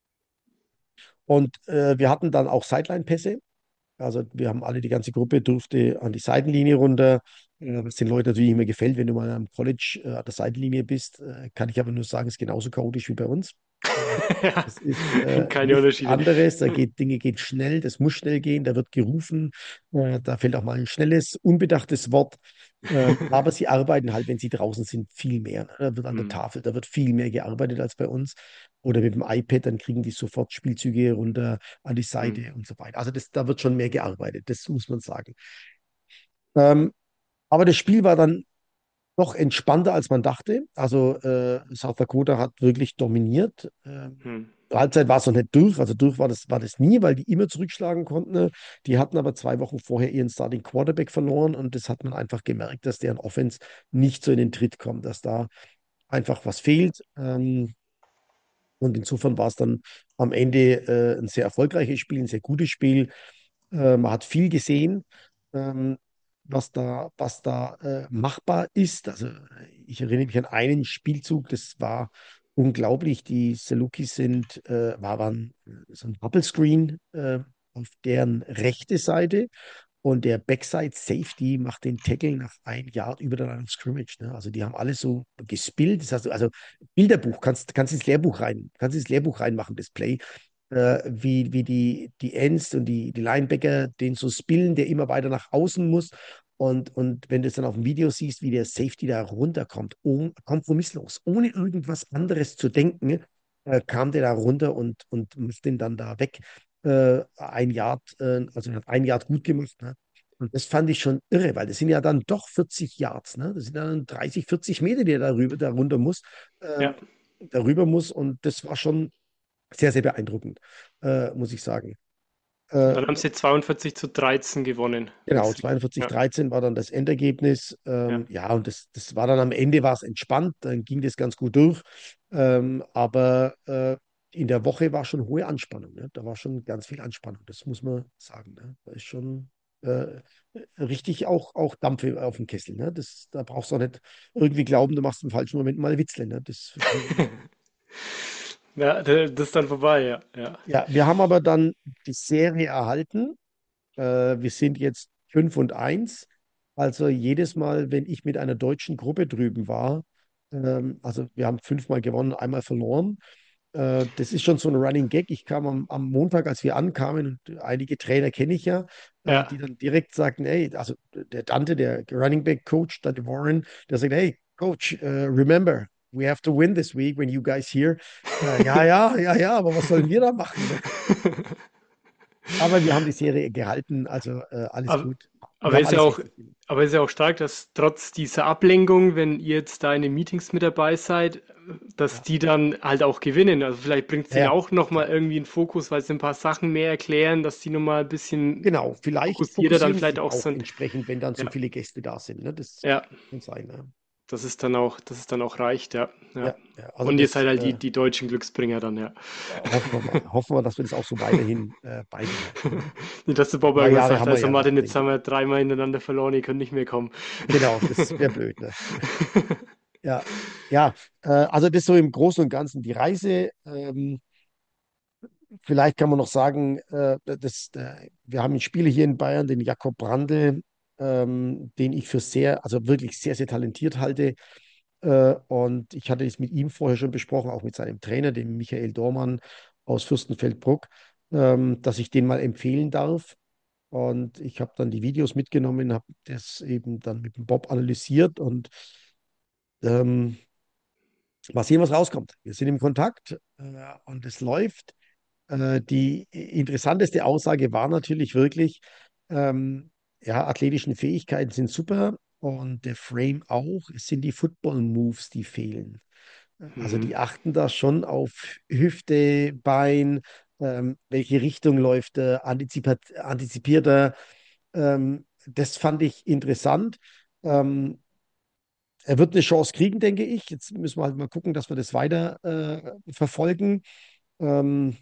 A: und äh, wir hatten dann auch Sideline-Pässe. Also wir haben alle, die ganze Gruppe durfte an die Seitenlinie runter, äh, was den Leuten natürlich immer gefällt, wenn du mal am College äh, an der Seitenlinie bist. Äh, kann ich aber nur sagen, ist genauso chaotisch wie bei uns. Äh,
B: Ja.
A: es ist äh,
B: Keine
A: nichts
B: Unterschiede.
A: anderes. Da geht, Dinge gehen schnell, das muss schnell gehen, da wird gerufen, äh, da fällt auch mal ein schnelles, unbedachtes Wort. Ähm, aber sie arbeiten halt, wenn sie draußen sind, viel mehr. Ne? Da wird an der
B: Hm.
A: Tafel, da wird viel mehr gearbeitet als bei uns. Oder mit dem iPad, dann kriegen die sofort Spielzüge runter an die
B: Hm.
A: Seite und so weiter. Also das, da wird schon mehr gearbeitet, das muss man sagen. Ähm, aber das Spiel war dann noch entspannter, als man dachte. Also äh, South Dakota hat wirklich dominiert. Ähm,
B: Hm.
A: zur Halbzeit war es noch nicht durch, also durch war das, war das nie, weil die immer zurückschlagen konnten. Ne? Die hatten aber zwei Wochen vorher ihren Starting Quarterback verloren und das hat man einfach gemerkt, dass deren Offense nicht so in den Tritt kommt, dass da einfach was fehlt. Ähm, und insofern war es dann am Ende äh, ein sehr erfolgreiches Spiel, ein sehr gutes Spiel. Äh, man hat viel gesehen, ähm, was da, was da äh, machbar ist. Also ich erinnere mich an einen Spielzug, das war unglaublich. Die Salukis sind, äh, war, waren so ein Bubble Screen äh, auf deren rechte Seite. Und der Backside Safety macht den Tackle nach ein Yard über der Line of Scrimmage. Ne? Also die haben alle so gespillt. Das heißt, also Bilderbuch, kannst, kannst ins Lehrbuch rein, kannst ins Lehrbuch reinmachen, das Play. Äh, wie, wie die, die Ends und die, die Linebacker den so spillen, der immer weiter nach außen muss. Und, und wenn du es dann auf dem Video siehst, wie der Safety da runterkommt, oh, kompromisslos, ohne irgendwas anderes zu denken, äh, kam der da runter und, und macht den dann da weg. äh, ein Yard, äh, also hat ein Yard gut gemacht. Ne? Und das fand ich schon irre, weil das sind ja dann doch vierzig Yards. Ne? Das sind dann dreißig, vierzig Meter, die er darüber, darunter muss,
B: Ja.
A: ähm, darüber muss. Und das war schon sehr, sehr beeindruckend, äh, muss ich sagen.
B: Und
A: Äh,
B: dann haben sie zweiundvierzig zu dreizehn gewonnen.
A: Genau,
B: Das Sieg.
A: zweiundvierzig
B: Ja,
A: dreizehn war dann das Endergebnis.
B: ja.
A: Ähm, ja, und das, das war dann am Ende war es entspannt, dann ging das ganz gut durch. Ähm, aber äh, in der Woche war schon hohe Anspannung. Ne? Da war schon ganz viel Anspannung, das muss man sagen. Ne? Da ist schon äh, richtig auch, auch Dampf auf dem Kessel. Ne? Das, da brauchst du auch nicht irgendwie glauben, du machst im falschen Moment mal Witzle. Ne? Das funktioniert nicht.
B: Ja, da- das ist dann vorbei, ja. Ja.
A: Ja, wir haben aber dann die Serie erhalten. Äh, wir sind jetzt fünf und eins. Also jedes Mal, wenn ich mit einer deutschen Gruppe drüben war, ähm, also wir haben fünfmal gewonnen, einmal verloren. Äh, das ist schon so ein Running Gag. Ich kam am, am Montag, als wir ankamen, und einige Trainer kenne ich ja, äh,
B: Ja.
A: die dann direkt sagten, hey, also der Dante, der Running Back Coach, Dante Warren, der sagt, hey, Coach, uh, remember, we have to win this week when you guys here. Äh, ja, ja, ja, ja, aber was sollen wir da machen? Ne? Aber wir haben die Serie gehalten, also äh, alles
B: Aber,
A: gut. Wir
B: aber
A: haben
B: ist ja
A: alles
B: auch,
A: richtig gemacht.
B: aber ist ja auch stark, dass trotz dieser Ablenkung, wenn ihr jetzt da in den Meetings mit dabei seid, dass
A: Ja,
B: die dann halt auch gewinnen. Also vielleicht bringt es
A: ja,
B: ihnen
A: ja,
B: auch nochmal
A: klar.
B: irgendwie einen Fokus, weil sie ein paar Sachen mehr erklären, dass die nochmal ein bisschen
A: Genau, vielleicht
B: fokussierter dann
A: fokussieren sie
B: vielleicht
A: sich
B: auch
A: auch
B: sind.
A: entsprechend, wenn dann so
B: Ja,
A: viele Gäste da sind. Ne? Das
B: ja,
A: kann sein. Ne?
B: dass es dann auch, dass es dann auch reicht, ja. Ja.
A: Ja, ja, also
B: Und ihr seid
A: das
B: halt die,
A: äh,
B: die deutschen Glücksbringer dann, ja.
A: hoffen wir mal. Hoffen wir, dass wir das auch so weiterhin äh, beibehalten. Ne?
B: Nicht, dass der
A: Ein
B: Bob
A: paar
B: irgendwann
A: Jahre
B: sagt,
A: haben wir
B: also
A: ja noch,
B: Martin, jetzt
A: denke
B: haben
A: ich.
B: wir dreimal hintereinander verloren, ihr könnt nicht mehr kommen.
A: Genau, das wäre blöd. Ne? Ja, ja, äh, also das so im Großen und Ganzen. Die Reise, ähm, vielleicht kann man noch sagen, äh, das, äh, wir haben einen Spieler hier in Bayern, den Jakob Brandl, ähm, den ich für sehr, also wirklich sehr, sehr talentiert halte. Äh, und ich hatte es mit ihm vorher schon besprochen, auch mit seinem Trainer, dem Michael Dormann aus Fürstenfeldbruck, ähm, dass ich den mal empfehlen darf. Und ich habe dann die Videos mitgenommen, habe das eben dann mit dem Bob analysiert und ähm, mal sehen, was rauskommt. Wir sind im Kontakt äh, und es läuft. Äh, die interessanteste Aussage war natürlich wirklich, ähm, ja, athletischen Fähigkeiten sind super und der Frame auch. Es sind die Football-Moves, die fehlen. Also
B: Mhm.
A: die achten da schon auf Hüfte, Bein, ähm, welche Richtung läuft er, antizipiert, antizipiert er. Ähm, das fand ich interessant. Ähm, Er wird eine Chance kriegen, denke ich. Jetzt müssen wir halt mal gucken, dass wir das weiter äh, verfolgen. Ähm,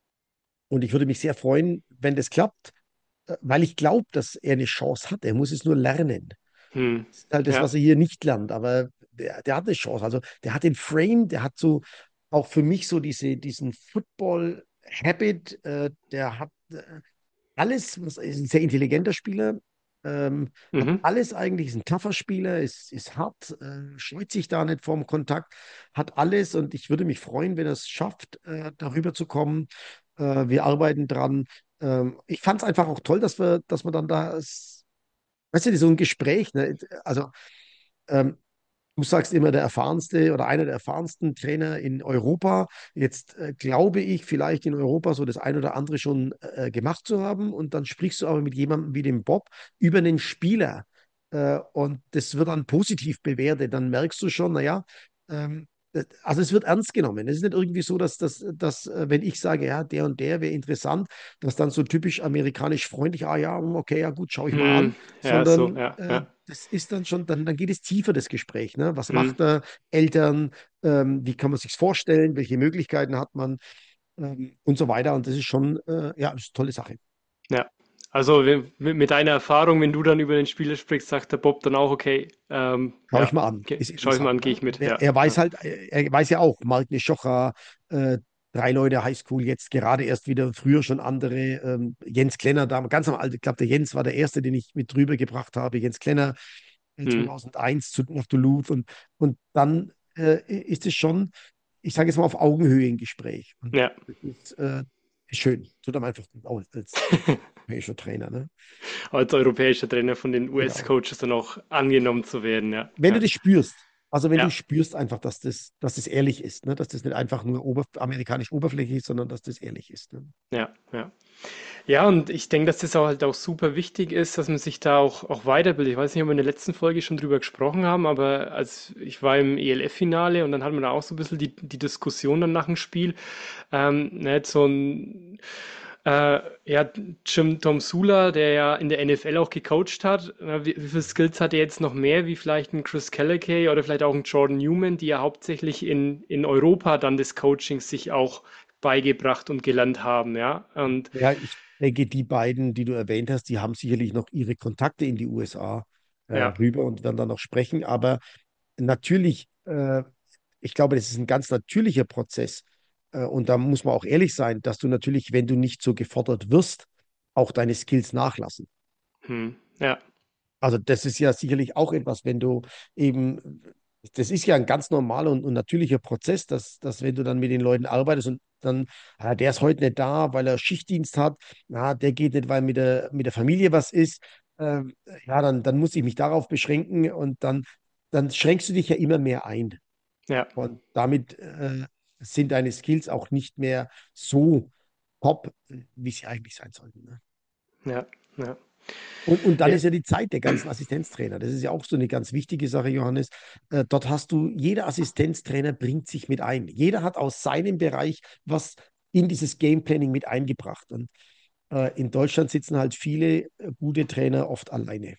A: und ich würde mich sehr freuen, wenn das klappt, äh, weil ich glaube, dass er eine Chance hat. Er muss es nur lernen.
B: Hm.
A: Das ist halt das,
B: Ja.
A: was er hier nicht lernt. Aber der, der hat eine Chance. Also der hat den Frame, der hat so auch für mich so diese, diesen Football-Habit. Äh, der hat äh, alles, was, ist ein sehr intelligenter Spieler. Ähm, hat
B: Mhm.
A: alles eigentlich, ist ein tougher Spieler, ist, ist hart, äh, scheut sich da nicht vorm Kontakt, hat alles und ich würde mich freuen, wenn er es schafft, äh, darüber zu kommen. Äh, wir arbeiten dran. Ähm, ich fand es einfach auch toll, dass wir, dass wir dann da, s- weißt du, so ein Gespräch, ne? Also ähm, du sagst immer der erfahrenste oder einer der erfahrensten Trainer in Europa. Jetzt äh, glaube ich, vielleicht in Europa so das ein oder andere schon äh, gemacht zu haben. Und dann sprichst du aber mit jemandem wie dem Bob über einen Spieler. Äh, und das wird dann positiv bewertet. Dann merkst du schon, naja, ähm, das- also es wird ernst genommen. Es ist nicht irgendwie so, dass, dass, dass äh, wenn ich sage, ja, der und der wäre interessant, dass dann so typisch amerikanisch freundlich, ah ja, okay, ja gut, schaue ich mal an,
B: Hm. Ja, so,
A: sondern
B: ja,
A: äh,
B: ja.
A: das ist dann schon, dann, dann geht es tiefer, das Gespräch. Ne? Was
B: Hm.
A: macht er? Eltern, ähm, wie kann man sich vorstellen? Welche Möglichkeiten hat man? Ähm, und so weiter. Und das ist schon, äh, ja, ist eine tolle Sache.
B: Ja. Also wenn- mit, mit deiner Erfahrung, wenn du dann über den Spieler sprichst, sagt der Bob dann auch, okay, ähm,
A: Schau ich
B: ja,
A: mal an.
B: okay,
A: Ist
B: schau ich mal
A: interessant.
B: an, gehe
A: Ne?
B: ich mit.
A: Er,
B: Ja,
A: er weiß
B: ja.
A: halt, er weiß ja auch, Marc Neschocher, äh, drei Leute Highschool, jetzt gerade erst wieder, früher schon andere. Ähm, Jens Klenner, da, ganz am Alten, ich glaube, der Jens war der Erste, den ich mit drüber gebracht habe. Jens Klenner äh,
B: Hm.
A: zweitausendeins zu, nach Duluth. Und, und dann äh, ist es schon, ich sage jetzt mal, auf Augenhöhe ein Gespräch. Und
B: Ja.
A: das ist, äh, ist schön. Tut einem einfach gut aus als, als europäischer Trainer. Ne?
B: Als europäischer Trainer von den
A: Genau.
B: U S-Coaches dann auch angenommen zu werden, ja.
A: Wenn du
B: Ja.
A: das spürst. Also wenn du
B: Ja,
A: spürst einfach, dass das, dass das ehrlich ist, ne? Dass das nicht einfach nur ober amerikanisch oberflächlich ist, sondern dass das ehrlich ist. Ne?
B: ja, ja. Ja, und ich denke, dass das auch halt auch super wichtig ist, dass man sich da auch, auch weiterbildet. Ich weiß nicht, ob wir in der letzten Folge schon drüber gesprochen haben, aber als ich war im E L F-Finale und dann hat man da auch so ein bisschen die, die Diskussion dann nach dem Spiel. Ähm, ne, so ein äh, ja, Jim Tom Sula, der ja in der N F L auch gecoacht hat, äh, wie, wie viele Skills hat er jetzt noch mehr, wie vielleicht ein Chris Callaway oder vielleicht auch ein Jordan Newman, die ja hauptsächlich in, in Europa dann des Coachings sich auch beigebracht und gelernt haben, ja. Und
A: Ja, ich denke, die beiden, die du erwähnt hast, die haben sicherlich noch ihre Kontakte in die U S A äh,
B: ja,
A: rüber und werden dann noch sprechen. Aber natürlich, äh, ich glaube, das ist ein ganz natürlicher Prozess. Äh, und da muss man auch ehrlich sein, dass du natürlich, wenn du nicht so gefordert wirst, auch deine Skills nachlassen.
B: hm, ja,
A: Also das ist ja sicherlich auch etwas, wenn du eben, das ist ja ein ganz normaler und, und natürlicher Prozess, dass, dass wenn du dann mit den Leuten arbeitest und dann, ah, der ist heute nicht da, weil er Schichtdienst hat, na, der geht nicht, weil mit der, mit der Familie was ist, ähm, ja, dann, dann muss ich mich darauf beschränken und dann, dann schränkst du dich ja immer mehr ein.
B: ja,
A: Und damit äh, sind deine Skills auch nicht mehr so top, wie sie eigentlich sein sollten. Ne?
B: ja, ja.
A: Und, und dann
B: Ja,
A: ist ja die Zeit der ganzen Assistenztrainer. Das ist ja auch so eine ganz wichtige Sache, Johannes. Äh, dort hast du, jeder Assistenztrainer bringt sich mit ein. Jeder hat aus seinem Bereich was in dieses Gameplanning mit eingebracht. Und äh, in Deutschland sitzen halt viele äh, gute Trainer oft alleine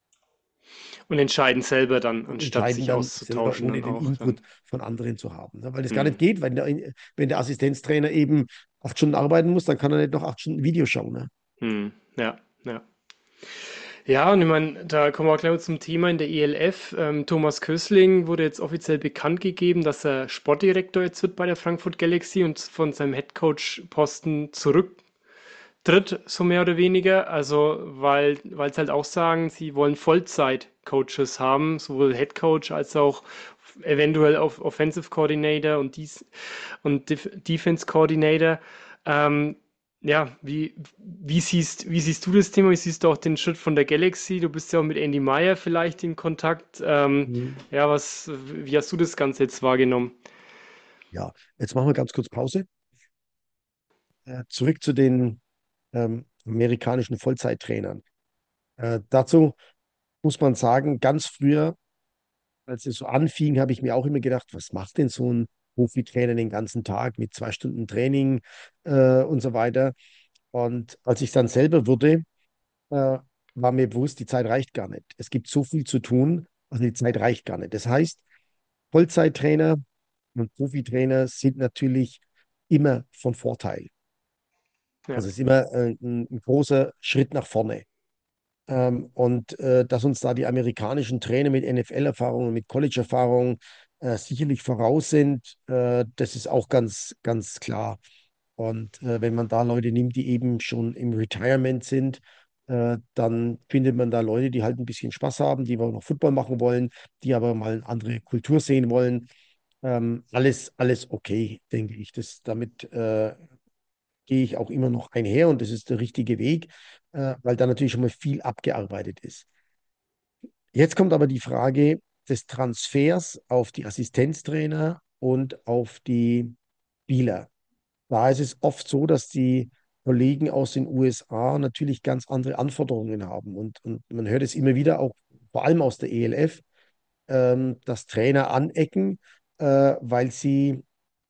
B: und entscheiden selber dann,
A: und
B: anstatt
A: entscheiden
B: sich
A: dann selber,
B: auszutauschen,
A: ohne
B: dann
A: den
B: auch dann.
A: Input von anderen zu haben. Ne? Weil das gar
B: Hm,
A: nicht geht, wenn der, wenn der Assistenztrainer eben acht Stunden arbeiten muss, dann kann er nicht noch acht Stunden Video schauen. Ne?
B: hm, ja, ja. Ja, und ich meine, da kommen wir auch gleich mal zum Thema in der E L F. Ähm, Thomas Kösling wurde jetzt offiziell bekannt gegeben, dass er Sportdirektor jetzt wird bei der Frankfurt Galaxy und von seinem Headcoach-Posten zurücktritt, so mehr oder weniger. Also, weil, weil sie halt auch sagen, sie wollen Vollzeit-Coaches haben, sowohl Headcoach als auch eventuell auf Offensive Coordinator und dies und Def Defense Coordinator. Ähm, ja, wie, wie siehst, wie siehst du das Thema? Wie siehst du auch den Schritt von der Galaxy? Du bist ja auch mit Andy Meyer vielleicht in Kontakt. Ähm,
A: Mhm.
B: ja, was, wie hast du das Ganze jetzt wahrgenommen?
A: Ja, jetzt machen wir ganz kurz Pause. Äh, zurück zu den ähm, amerikanischen Vollzeittrainern. Äh, dazu muss man sagen, ganz früher, als es so anfing, habe ich mir auch immer gedacht, was macht denn so ein Profitrainer den ganzen Tag mit zwei Stunden Training äh, und so weiter. Und als ich dann selber wurde, äh, war mir bewusst, die Zeit reicht gar nicht. Es gibt so viel zu tun, also die Zeit reicht gar nicht. Das heißt, Vollzeittrainer und Profitrainer sind natürlich immer von Vorteil.
B: Ja,
A: Also es ist immer äh, ein, ein großer Schritt nach vorne. Ähm, und äh, dass uns da die amerikanischen Trainer mit N F L-Erfahrung und mit College-Erfahrung äh, sicherlich voraus sind, äh, das ist auch ganz, ganz klar. Und äh, wenn man da Leute nimmt, die eben schon im Retirement sind, äh, dann findet man da Leute, die halt ein bisschen Spaß haben, die aber noch Football machen wollen, die aber mal eine andere Kultur sehen wollen. Ähm, alles, alles okay, denke ich. Das, damit äh, gehe ich auch immer noch einher und das ist der richtige Weg, äh, weil da natürlich schon mal viel abgearbeitet ist. Jetzt kommt aber die Frage des Transfers auf die Assistenztrainer und auf die Spieler. Da ist es oft so, dass die Kollegen aus den U S A natürlich ganz andere Anforderungen haben. Und, und man hört es immer wieder, auch vor allem aus der E L F, ähm, dass Trainer anecken, äh, weil sie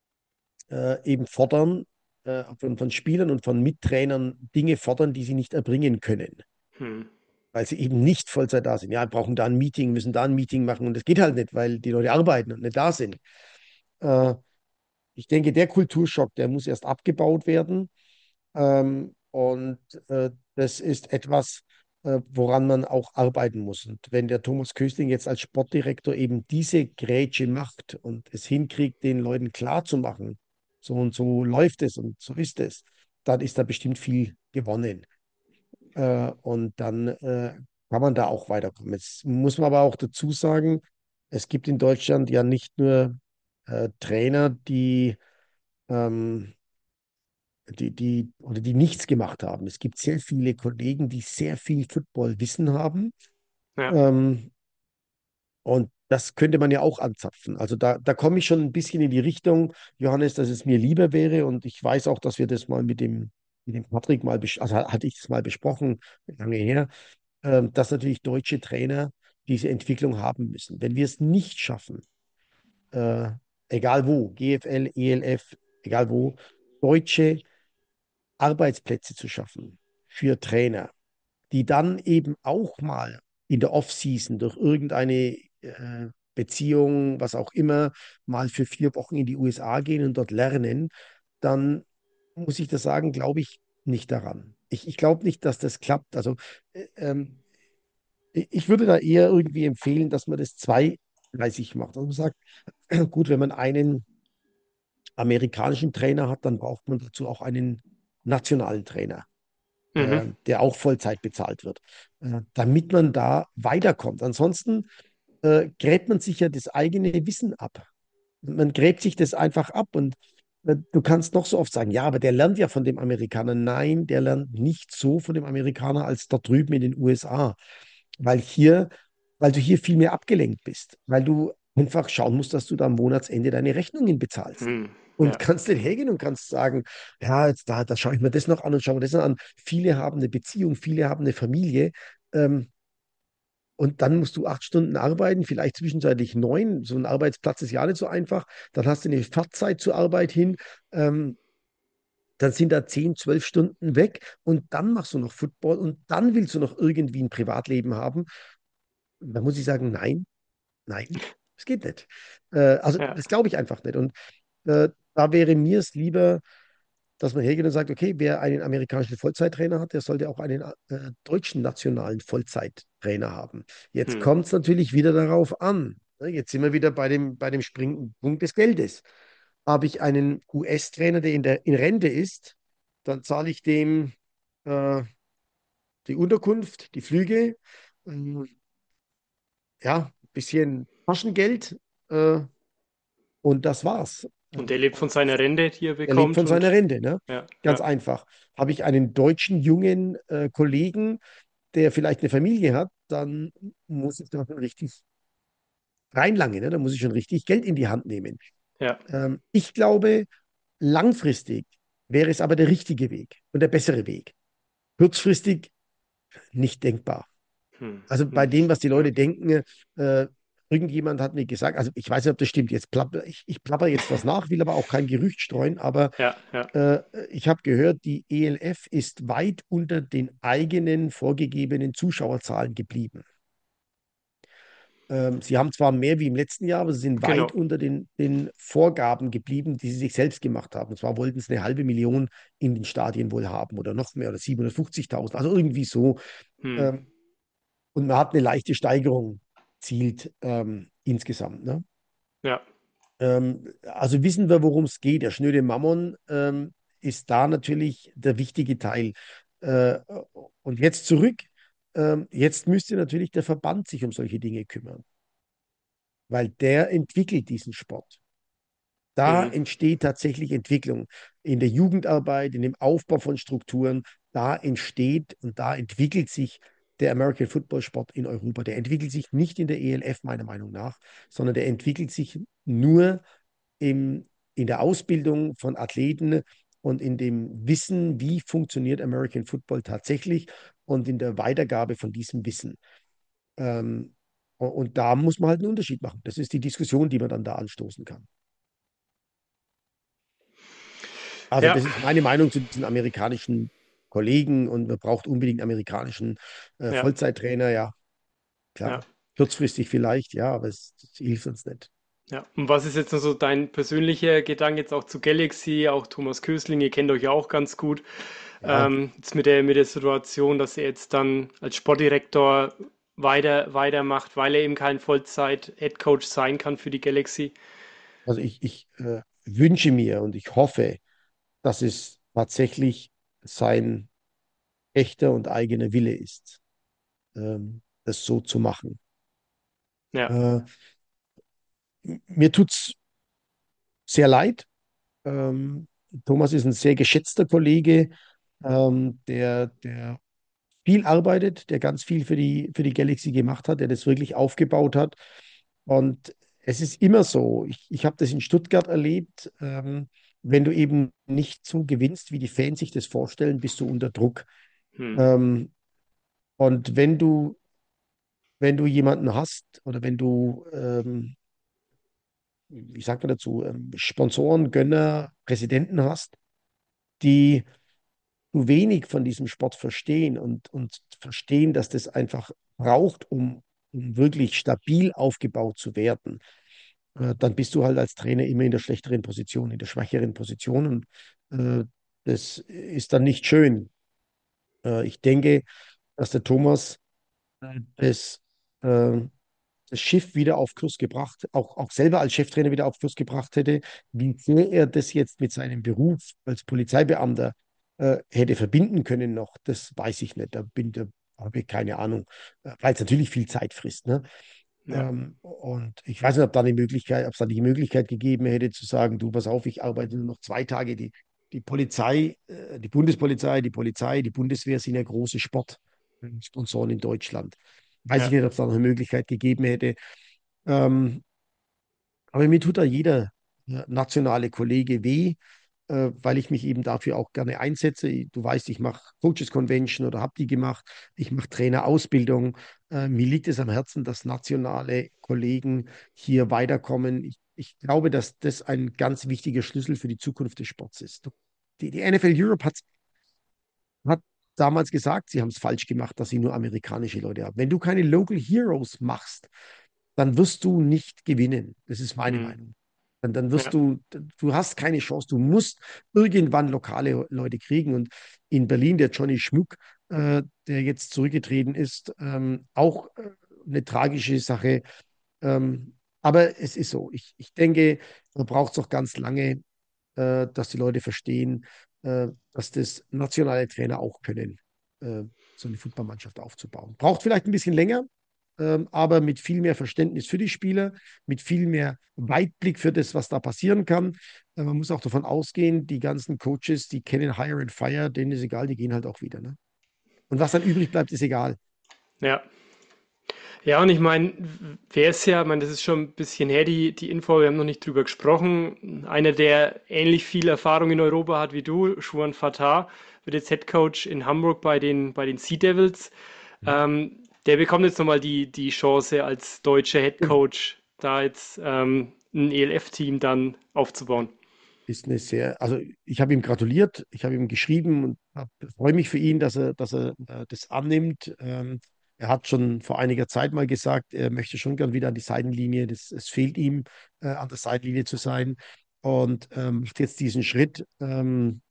A: äh, eben fordern, äh, von, von Spielern und von Mittrainern Dinge fordern, die sie nicht erbringen können,
B: hm,
A: weil sie eben nicht Vollzeit da sind. Ja, brauchen da ein Meeting, müssen da ein Meeting machen und das geht halt nicht, weil die Leute arbeiten und nicht da sind. Äh, Ich denke, der Kulturschock, der muss erst abgebaut werden. Ähm, und äh, das ist etwas, äh, woran man auch arbeiten muss. Und wenn der Thomas Köstling jetzt als Sportdirektor eben diese Grätsche macht und es hinkriegt, den Leuten klarzumachen, so und so läuft es und so ist es, dann ist da bestimmt viel gewonnen. Äh, und dann äh, kann man da auch weiterkommen. Jetzt muss man aber auch dazu sagen, es gibt in Deutschland ja nicht nur äh, Trainer, die ähm, die, die, oder die nichts gemacht haben. Es gibt sehr viele Kollegen, die sehr viel Football-Wissen haben.
B: ja,
A: Ähm, Und das könnte man ja auch anzapfen. Also da, da komme ich schon ein bisschen in die Richtung, Johannes, dass es mir lieber wäre. Und ich weiß auch, dass wir das mal mit dem, mit dem Patrick mal, bes- also hatte ich das mal besprochen, lange her, ähm, dass natürlich deutsche Trainer diese Entwicklung haben müssen. Wenn wir es nicht schaffen, äh, egal wo, G F L, E L F, egal wo, deutsche Arbeitsplätze zu schaffen für Trainer, die dann eben auch mal in der Offseason durch irgendeine äh, Beziehung, was auch immer, mal für vier Wochen in die U S A gehen und dort lernen, dann muss ich das sagen, glaube ich nicht daran. Ich, ich glaube nicht, dass das klappt. Also äh, ähm, ich würde da eher irgendwie empfehlen, dass man das zweigleisig macht. Also man sagt, gut, wenn man einen amerikanischen Trainer hat, dann braucht man dazu auch einen nationalen Trainer,
B: Mhm.
A: äh, der auch Vollzeit bezahlt wird, äh, damit man da weiterkommt. Ansonsten äh, gräbt man sich ja das eigene Wissen ab. Man gräbt sich das einfach ab und äh, du kannst noch so oft sagen, ja, aber der lernt ja von dem Amerikaner. Nein, der lernt nicht so von dem Amerikaner als dort drüben in den U S A, weil hier, weil du hier viel mehr abgelenkt bist, weil du einfach schauen musst, dass du da am Monatsende deine Rechnungen bezahlst.
B: Mhm.
A: Und
B: Ja.
A: kannst dann hergehen und kannst sagen, ja, jetzt da, da schaue ich mir das noch an und schaue mir das noch an. Viele haben eine Beziehung, viele haben eine Familie. Ähm, und dann musst du acht Stunden arbeiten, vielleicht zwischenzeitlich neun. So ein Arbeitsplatz ist ja nicht so einfach. Dann hast du eine Fahrtzeit zur Arbeit hin. Ähm, dann sind da zehn, zwölf Stunden weg. Und dann machst du noch Football und dann willst du noch irgendwie ein Privatleben haben. Da muss ich sagen, nein, nein, es geht nicht. Äh, also
B: Ja.
A: das glaube ich einfach nicht. Und äh, da wäre mir es lieber, dass man hergeht und sagt, okay, wer einen amerikanischen Vollzeittrainer hat, der sollte auch einen äh, deutschen nationalen Vollzeittrainer haben. Jetzt
B: Mhm.
A: kommt es natürlich wieder darauf an. Ne? Jetzt sind wir wieder bei dem, bei dem springenden Punkt des Geldes. Habe ich einen U S-Trainer, der in der in Rente ist, dann zahle ich dem äh, die Unterkunft, die Flüge, ähm, ja, ein bisschen Taschengeld äh, und das war's.
B: Und der
A: Ähm,
B: lebt von seiner Rente, die er
A: Er lebt
B: bekommt
A: von seiner
B: und
A: Rente, ne?
B: ja,
A: Ganz
B: ja.
A: einfach. Habe ich einen deutschen jungen äh, Kollegen, der vielleicht eine Familie hat, dann muss ich da schon richtig reinlangen, ne? Da muss ich schon richtig Geld in die Hand nehmen.
B: Ja.
A: Ähm, ich glaube, langfristig wäre es aber der richtige Weg und der bessere Weg. Kurzfristig nicht denkbar.
B: Hm.
A: Also bei dem,
B: Nicht.
A: was die
B: Ja.
A: Leute denken, äh, irgendjemand hat mir gesagt, also ich weiß nicht, ob das stimmt, jetzt plapper, ich, ich plapper jetzt was nach, will aber auch kein Gerücht streuen, aber
B: Ja, ja.
A: äh, ich habe gehört, die E L F ist weit unter den eigenen vorgegebenen Zuschauerzahlen geblieben. Ähm, sie haben zwar mehr wie im letzten Jahr, aber sie sind weit
B: Genau.
A: unter den, den Vorgaben geblieben, die sie sich selbst gemacht haben. Und zwar wollten sie eine halbe Million in den Stadien wohl haben oder noch mehr oder siebenhundertfünfzigtausend, also irgendwie so.
B: Hm.
A: Ähm, und man hat eine leichte Steigerung zielt ähm, insgesamt. Ne?
B: Ja.
A: Ähm, also wissen wir, worum es geht. Der schnöde Mammon ähm, ist da natürlich der wichtige Teil. Äh, und jetzt zurück. Ähm, jetzt müsste natürlich der Verband sich um solche Dinge kümmern, weil der entwickelt diesen Sport. Da
B: Mhm.
A: entsteht tatsächlich Entwicklung in der Jugendarbeit, in dem Aufbau von Strukturen. Da entsteht und da entwickelt sich der American Football Sport in Europa. Der entwickelt sich nicht in der E L F, meiner Meinung nach, sondern der entwickelt sich nur im, in der Ausbildung von Athleten und in dem Wissen, wie funktioniert American Football tatsächlich und in der Weitergabe von diesem Wissen. Ähm, und da muss man halt einen Unterschied machen. Das ist die Diskussion, die man dann da anstoßen kann. Also
B: Ja.
A: das ist meine Meinung zu diesen amerikanischen Kollegen und man braucht unbedingt amerikanischen äh,
B: Ja.
A: Vollzeittrainer, ja,
B: Ja.
A: klar. Kurzfristig vielleicht, ja, aber es, es hilft uns nicht.
B: Ja. Und was ist jetzt noch so dein persönlicher Gedanke jetzt auch zu Galaxy, auch Thomas Kösling, ihr kennt euch ja auch ganz gut.
A: Ja,
B: Ähm, jetzt mit der, mit der Situation, dass er jetzt dann als Sportdirektor weiter, weitermacht, weil er eben kein Vollzeit-Headcoach sein kann für die Galaxy.
A: also ich, ich äh, wünsche mir und ich hoffe, dass es tatsächlich sein echter und eigener Wille ist, ähm, das so zu machen.
B: Ja.
A: Äh, mir tut es sehr leid. Ähm, Thomas ist ein sehr geschätzter Kollege, ähm, der, der viel arbeitet, der ganz viel für die, für die Galaxy gemacht hat, der das wirklich aufgebaut hat. Und es ist immer so, ich, ich habe das in Stuttgart erlebt, ähm, wenn du eben nicht so gewinnst, wie die Fans sich das vorstellen, bist du unter Druck.
B: Hm.
A: Ähm, und wenn du, wenn du jemanden hast oder wenn du, ähm, wie sagt man dazu, ähm, Sponsoren, Gönner, Präsidenten hast, die zu wenig von diesem Sport verstehen und, und verstehen, dass das einfach braucht, um, um wirklich stabil aufgebaut zu werden, äh, dann bist du halt als Trainer immer in der schlechteren Position, in der schwächeren Position. Und äh, das ist dann nicht schön. Äh, ich denke, dass der Thomas äh, das, äh, das Schiff wieder auf Kurs gebracht, auch, auch selber als Cheftrainer wieder auf Kurs gebracht hätte. Wie sehr er das jetzt mit seinem Beruf als Polizeibeamter äh, hätte verbinden können noch, das weiß ich nicht. Da bin, da habe ich keine Ahnung, äh, weil es natürlich viel Zeit frisst. Ne?
B: Ja,
A: Ähm, und ich weiß nicht, ob da eine Möglichkeit, ob es da die Möglichkeit gegeben hätte, zu sagen, du, pass auf, ich arbeite nur noch zwei Tage. Die, die Polizei, äh, die Bundespolizei, die Polizei, die Bundeswehr sind ja große Sportsponsoren in Deutschland. Weiß ich
B: ja,
A: nicht, ob es da noch eine Möglichkeit gegeben hätte. Ähm, aber mir tut da jeder äh, nationale Kollege weh, äh, weil ich mich eben dafür auch gerne einsetze. Du weißt, ich mache Coaches Convention oder habe die gemacht. Ich mache Trainerausbildung. Äh, mir liegt es am Herzen, dass nationale Kollegen hier weiterkommen. Ich, ich glaube, dass das ein ganz wichtiger Schlüssel für die Zukunft des Sports ist. Die, die N F L Europe hat, hat damals gesagt, sie haben es falsch gemacht, dass sie nur amerikanische Leute haben. Wenn du keine Local Heroes machst, dann wirst du nicht gewinnen. Das ist meine
B: hm.
A: Meinung. Dann, dann wirst
B: Ja,
A: du, du hast keine Chance. Du musst irgendwann lokale Leute kriegen. Und in Berlin, der Johnny Schmuck, äh, der jetzt zurückgetreten ist, ähm, auch äh, eine tragische Sache. Ähm, aber es ist so. Ich, ich denke, man braucht es auch ganz lange, äh, dass die Leute verstehen, äh, dass das nationale Trainer auch können, äh, so eine Fußballmannschaft aufzubauen. Braucht vielleicht ein bisschen länger, ähm, aber mit viel mehr Verständnis für die Spieler, mit viel mehr Weitblick für das, was da passieren kann. Äh, man muss auch davon ausgehen, die ganzen Coaches, die kennen Hire and Fire, denen ist egal, die gehen halt auch wieder. Ne? Und was dann übrig bleibt, ist egal.
B: ja. Ja, und ich meine, wer ist ja, ich meine, das ist schon ein bisschen her, die, die Info, wir haben noch nicht drüber gesprochen. Einer, der ähnlich viel Erfahrung in Europa hat wie du, Shuan Fatah, wird jetzt Head Coach in Hamburg bei den, bei den Sea Devils. Ähm, der bekommt jetzt nochmal die, die Chance, als deutscher Head
A: Genau.
B: Coach da jetzt ähm, ein E L F-Team dann aufzubauen.
A: Ist eine sehr, also ich habe ihm gratuliert, ich habe ihm geschrieben und hab, freue mich für ihn, dass er, dass er äh, das annimmt. Ähm, er hat schon vor einiger Zeit mal gesagt, er möchte schon gern wieder an die Seitenlinie. Das, es fehlt ihm, äh, an der Seitenlinie zu sein und ähm, macht jetzt diesen Schritt. Ähm,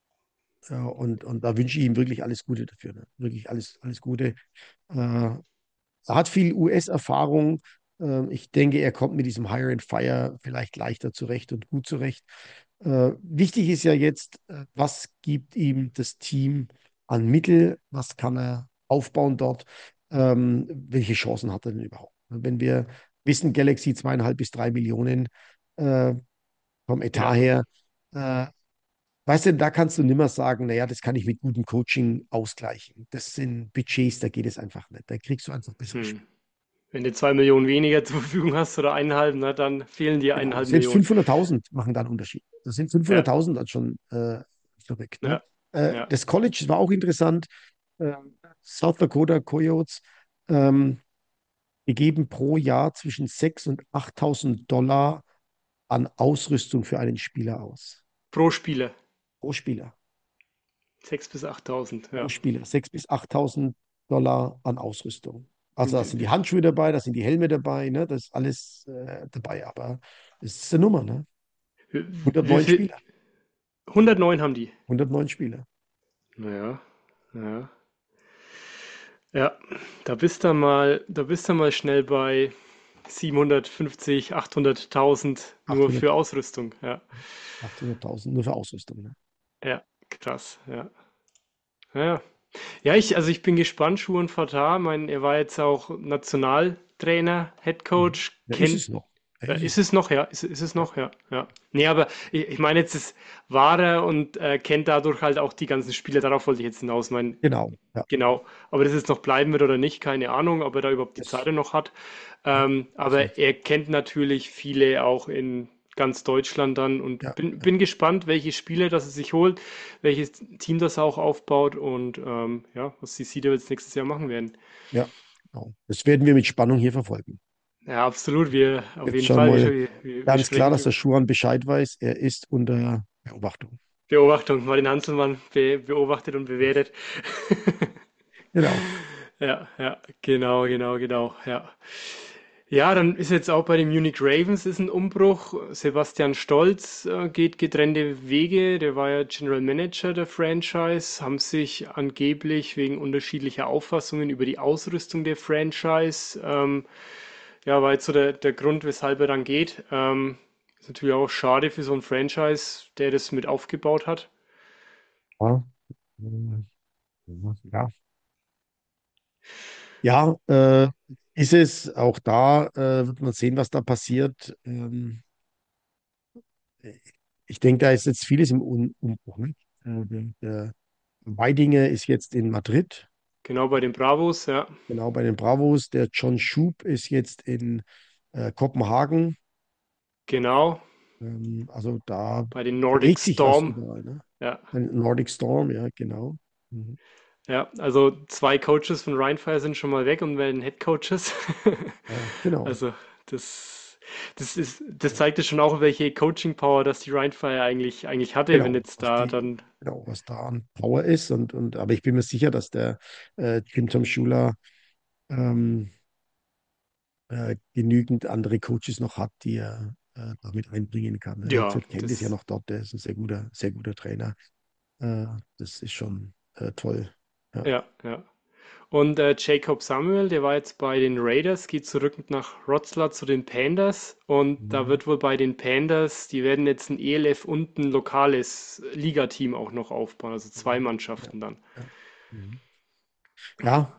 A: ja, und, und da wünsche ich ihm wirklich alles Gute dafür. Ne? Wirklich alles, alles Gute. Äh, er hat viel U S-Erfahrung. Ähm, ich denke, er kommt mit diesem Hire and Fire vielleicht leichter zurecht und gut zurecht. Äh, wichtig ist ja jetzt, äh, was gibt ihm das Team an Mittel, was kann er aufbauen dort, ähm, welche Chancen hat er denn überhaupt? Wenn wir wissen, Galaxy zweieinhalb bis drei Millionen äh, vom
B: Ja.
A: Etat her, äh, weißt du, da kannst du nimmer sagen, naja, das kann ich mit gutem Coaching ausgleichen. Das sind Budgets, da geht es einfach nicht. Da kriegst du einfach bessere
B: Hm.
A: Spieler.
B: Wenn du zwei Millionen weniger zur Verfügung hast oder eineinhalb, na, dann fehlen dir
A: Genau,
B: eineinhalb
A: selbst
B: Millionen.
A: fünfhunderttausend machen da einen Unterschied. Das sind
B: Ja,
A: fünfhunderttausend dann schon äh, verrückt. Ne?
B: ja,
A: Äh,
B: ja.
A: das College war auch interessant. Ähm, South Dakota Coyotes, ähm, die geben pro Jahr zwischen sechstausend und achttausend Dollar an Ausrüstung für einen Spieler aus.
B: Pro Spieler.
A: Pro Spieler.
B: sechstausend bis achttausend,
A: Pro
B: ja.
A: Spieler. sechstausend bis achttausend Dollar an Ausrüstung. Also da
B: Wie-
A: sind die
B: wie-
A: Handschuhe dabei, da sind die Helme dabei, ne? Das ist alles äh, dabei. Aber es ist eine Nummer, ne?
B: Wie, wie
A: hundertneun
B: viel?
A: Spieler.
B: hundertneun haben die.
A: hundertneun Spieler.
B: Naja, naja. Ja, da bist du mal, da bist du mal schnell bei siebenhundertfünfzig, achthunderttausend nur
A: achthundert,
B: für Ausrüstung. Ja,
A: achthunderttausend nur für Ausrüstung. Ne?
B: ja, krass. Ja, ja. Ja, ich, also ich bin gespannt, Schuhen Fatah. Ich meine, er war jetzt auch Nationaltrainer,
A: Mhm.
B: Headcoach,
A: Ja, ist
B: kennt,
A: es noch. Er
B: Ja,
A: ist
B: ist
A: es.
B: es noch, ja, ist, ist es
A: Ja,
B: noch, ja, ja. Nee, aber ich, ich meine, jetzt ist, war er und äh, kennt dadurch halt auch die ganzen Spieler, darauf wollte ich jetzt hinaus. Ich meine,
A: genau. Ja,
B: genau, ob er das jetzt noch bleiben wird oder nicht, keine Ahnung, ob er da überhaupt die Zeit
A: das,
B: noch hat.
A: ja,
B: Ähm, aber
A: definitiv.
B: er kennt natürlich viele auch in ganz Deutschland dann und
A: Ja,
B: bin,
A: ja,
B: bin gespannt, welche Spiele das er sich holt, welches Team das er auch aufbaut und ähm, ja, was die Sea Devils nächstes Jahr machen werden.
A: ja, genau. Das werden wir mit Spannung hier verfolgen.
B: Ja, absolut, wir auf
A: Jetzt
B: jeden
A: schon
B: Fall,
A: mal
B: wir, wir, wir
A: ganz klar,
B: sprechen
A: dass der
B: drüber.
A: Schuhan Bescheid weiß. Er ist unter Beobachtung.
B: Beobachtung, Martin Hanselmann be beobachtet und bewertet.
A: Genau.
B: Ja, ja, genau, genau, genau, ja. Ja, dann ist jetzt auch bei den Munich Ravens ist ein Umbruch. Sebastian Stolz äh, geht getrennte Wege. Der war ja General Manager der Franchise, haben sich angeblich wegen unterschiedlicher Auffassungen über die Ausrüstung der Franchise, ähm, ja, war jetzt so der, der Grund, weshalb er dann geht. Ähm, ist natürlich auch schade für so ein Franchise, der das mit aufgebaut hat.
A: Ja, ja, ja äh, ist es. Auch da äh, wird man sehen, was da passiert. Ähm, ich denke, da ist jetzt vieles im Un Umbruch. Ne? Äh, der, der Weidinger ist jetzt in Madrid,
B: Genau bei den Bravos, ja.
A: genau bei den Bravos. Der John Schub ist jetzt in äh, Kopenhagen.
B: Genau,
A: Ähm, also da
B: bei den Nordic
A: bewegt sich was
B: Storm.
A: überall. Ne?
B: Ja,
A: Ein Nordic Storm, ja, genau. Mhm.
B: ja, also zwei Coaches von Rheinfire sind schon mal weg und werden Head Coaches.
A: Ja, genau.
B: Also das, das ist, das zeigt ja schon auch, welche Coaching Power das die Rheinfire eigentlich, eigentlich hatte, wenn
A: Genau,
B: jetzt
A: was
B: da
A: die,
B: dann,
A: genau, was da an Power ist. Und, und, aber ich bin mir sicher, dass der äh, Jim Tom Schuler ähm, äh, genügend andere Coaches noch hat, die er äh, damit einbringen kann. Ne?
B: ja,
A: Kurt Kent ist ja
B: das,
A: noch dort, der ist ein sehr guter, sehr guter Trainer. Äh, das ist schon äh, toll. Ja.
B: ja, ja. Und äh, Jacob Samuel, der war jetzt bei den Raiders, geht zurück nach Wroclaw zu den Panthers und da
A: Mhm.
B: wird wohl bei den Panthers, die werden jetzt ein E L F und ein lokales Ligateam auch noch aufbauen, also zwei
A: Mhm. Ja,
B: Mannschaften dann.
A: ja. Mhm. Ja,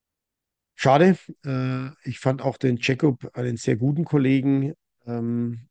A: schade. Äh, ich fand auch den Jacob einen sehr guten Kollegen. Ähm,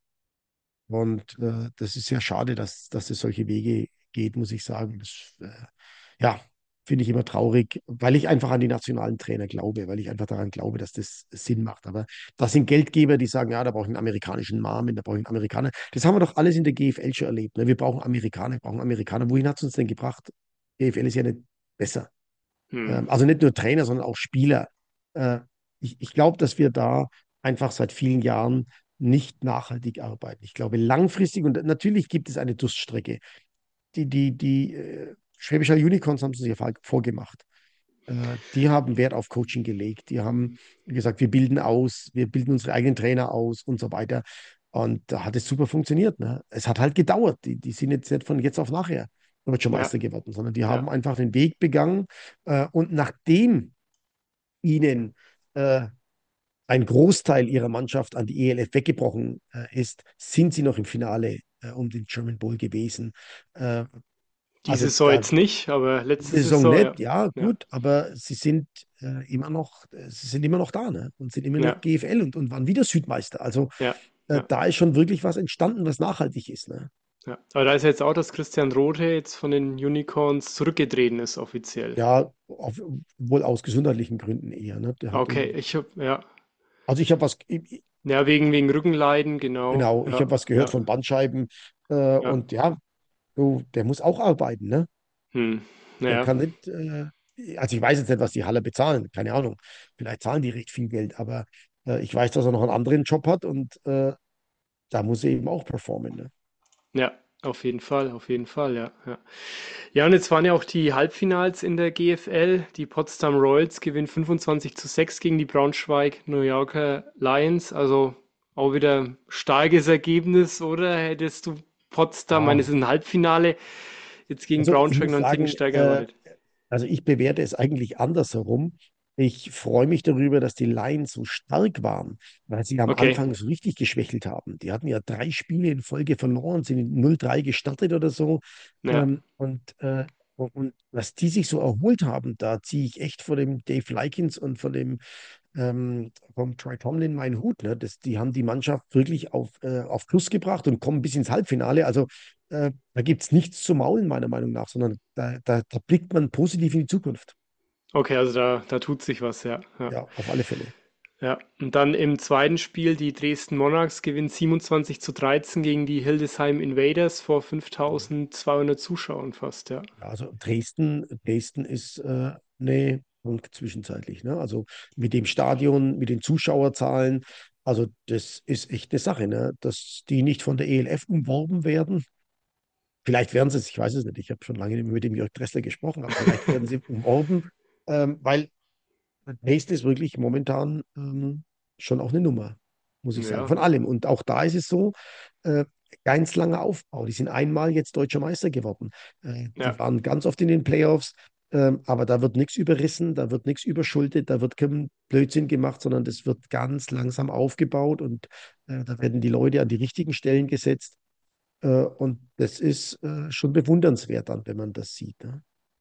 A: und äh, das ist ja schade, dass, dass es solche Wege geht, muss ich sagen. Das, äh, ja, finde ich immer traurig, weil ich einfach an die nationalen Trainer glaube, weil ich einfach daran glaube, dass das Sinn macht. Aber das sind Geldgeber, die sagen, ja, da brauche ich einen amerikanischen Namen, da brauche ich einen Amerikaner. Das haben wir doch alles in der G F L schon erlebt. Ne? Wir brauchen Amerikaner, wir brauchen Amerikaner. Wohin hat es uns denn gebracht? G F L ist ja nicht besser.
B: Hm.
A: Ähm, also nicht nur Trainer, sondern auch Spieler. Äh, ich ich glaube, dass wir da einfach seit vielen Jahren nicht nachhaltig arbeiten. Ich glaube, langfristig, und natürlich gibt es eine Durststrecke. Die, die, die äh, Schwäbischer Unicorns haben es sich ja vorgemacht. Äh, die haben Wert auf Coaching gelegt. Die haben gesagt, wir bilden aus, wir bilden unsere eigenen Trainer aus und so weiter. Und da hat es super funktioniert. Ne? Es hat halt gedauert. Die, die sind jetzt nicht von jetzt auf nachher Deutscher
B: Ja,
A: Meister geworden, sondern die
B: ja.
A: haben einfach den Weg begangen. Äh, und nachdem ihnen äh, ein Großteil ihrer Mannschaft an die E L F weggebrochen äh, ist, sind sie noch im Finale äh, um den German Bowl gewesen. Äh,
B: Die
A: also
B: Saison
A: da
B: jetzt nicht, aber letzte
A: diese Saison
B: Saison, ja.
A: nicht, ja,
B: Ja,
A: gut, aber sie sind äh, immer noch, äh, sie sind immer noch da, ne? Und sind immer noch
B: ja,
A: G F L und, und waren wieder Südmeister. Also
B: ja,
A: äh,
B: ja,
A: da ist schon wirklich was entstanden, was nachhaltig ist, ne?
B: ja. Aber da ist jetzt auch, dass Christian Rothe jetzt von den Unicorns zurückgetreten ist, offiziell.
A: Ja, auf, wohl aus gesundheitlichen Gründen eher, ne? Der hat
B: Okay,
A: irgendwie,
B: ich hab, ja.
A: also ich habe was, ich,
B: Ja, wegen, wegen Rückenleiden, genau.
A: genau, ich
B: Ja,
A: habe was gehört
B: ja,
A: von Bandscheiben äh,
B: ja.
A: und ja, du, der muss auch arbeiten, ne?
B: Hm.
A: Der
B: Naja,
A: kann nicht, äh, also ich weiß jetzt nicht, was die Halle bezahlen, keine Ahnung. Vielleicht zahlen die recht viel Geld, aber äh, ich weiß, dass er noch einen anderen Job hat und äh, da muss er eben auch performen. Ne?
B: ja, auf jeden Fall, auf jeden Fall, ja, ja. Ja, und jetzt waren ja auch die Halbfinals in der G F L. Die Potsdam Royals gewinnen fünfundzwanzig zu sechs gegen die Braunschweig New Yorker Lions. Also auch wieder starkes Ergebnis, oder? Hättest du Potsdam, ich meine,
A: Ja,
B: es ist ein Halbfinale, jetzt gegen
A: also ich
B: Braunschweig
A: muss
B: noch einen Ticken
A: sagen,
B: stärker
A: äh,
B: erwartet.
A: also ich bewerte es eigentlich andersherum. Ich freue mich darüber, dass die Lions so stark waren, weil sie am
B: Okay,
A: Anfang so richtig geschwächelt haben. Die hatten ja drei Spiele in Folge verloren, sind in null drei gestartet oder so.
B: ja,
A: Ähm, und äh, Und, und was die sich so erholt haben, da ziehe ich echt vor dem Dave Likens und vor dem ähm, vom Troy Tomlin meinen Hut. Ne? Das, die haben die Mannschaft wirklich auf, äh, auf Plus gebracht und kommen bis ins Halbfinale. Also äh, da gibt es nichts zu maulen, meiner Meinung nach, sondern da, da, da blickt man positiv in die Zukunft.
B: Okay, also da, da tut sich was, ja. Ja.
A: Ja, auf alle Fälle.
B: Ja. Und dann im zweiten Spiel, die Dresden Monarchs gewinnen siebenundzwanzig zu dreizehn gegen die Hildesheim Invaders vor fünftausendzweihundert Zuschauern fast, ja.
A: Ja, also Dresden, Dresden ist äh, eine Bank zwischenzeitlich. Ne? Also mit dem Stadion, mit den Zuschauerzahlen. Also das ist echt eine Sache, ne? Dass die nicht von der E L F umworben werden. Vielleicht werden sie es, ich weiß es nicht. Ich habe schon lange nicht mehr mit dem Jörg Dressler gesprochen, aber vielleicht werden sie umworben, ähm, weil Dresden ist wirklich momentan ähm, schon auch eine Nummer, muss ich sagen,
B: Ja,
A: von allem. Und auch da ist es so, äh, ganz langer Aufbau. Die sind einmal jetzt deutscher Meister geworden. Äh, die
B: ja.
A: waren ganz oft in den Playoffs, ähm, aber da wird nichts überrissen, da wird nichts überschuldet, da wird kein Blödsinn gemacht, sondern das wird ganz langsam aufgebaut und äh, da werden die Leute an die richtigen Stellen gesetzt. Äh, und das ist äh, schon bewundernswert dann, wenn man das sieht. Ne?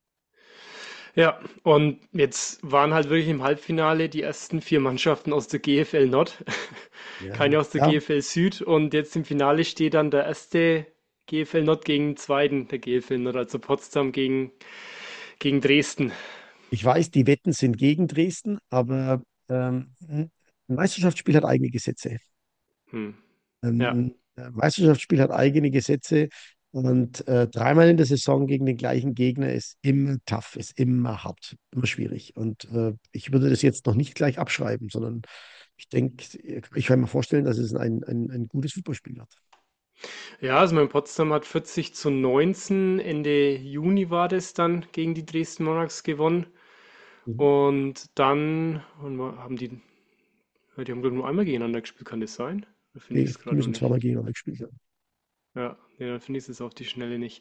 B: Ja, und jetzt waren halt wirklich im Halbfinale die ersten vier Mannschaften aus der G F L Nord,
A: Ja,
B: keine aus der
A: ja.
B: G F L Süd. Und jetzt im Finale steht dann der erste G F L Nord gegen den zweiten der G F L Nord, also Potsdam gegen, gegen Dresden.
A: Ich weiß, die Wetten sind gegen Dresden, aber ähm, ein Meisterschaftsspiel hat eigene Gesetze.
B: Hm. Ja,
A: Ein äh, Meisterschaftsspiel hat eigene Gesetze und äh, dreimal in der Saison gegen den gleichen Gegner ist immer tough, ist immer hart, immer schwierig. Und äh, ich würde das jetzt noch nicht gleich abschreiben, sondern ich denke, ich kann mir vorstellen, dass es ein, ein, ein gutes Fußballspiel wird.
B: ja, also mein Potsdam hat vierzig zu neunzehn, Ende Juni war das dann gegen die Dresden Monarchs gewonnen.
A: Mhm.
B: Und dann und wa- haben die, ja, die haben glaube ich nur einmal gegeneinander gespielt, kann das sein? Da finde ich
A: Die,
B: es
A: die
B: gerade noch
A: müssen
B: nicht.
A: zweimal gegeneinander gespielt haben.
B: Ja, nee, dann finde ich es auf die Schnelle nicht.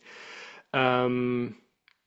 B: Ähm,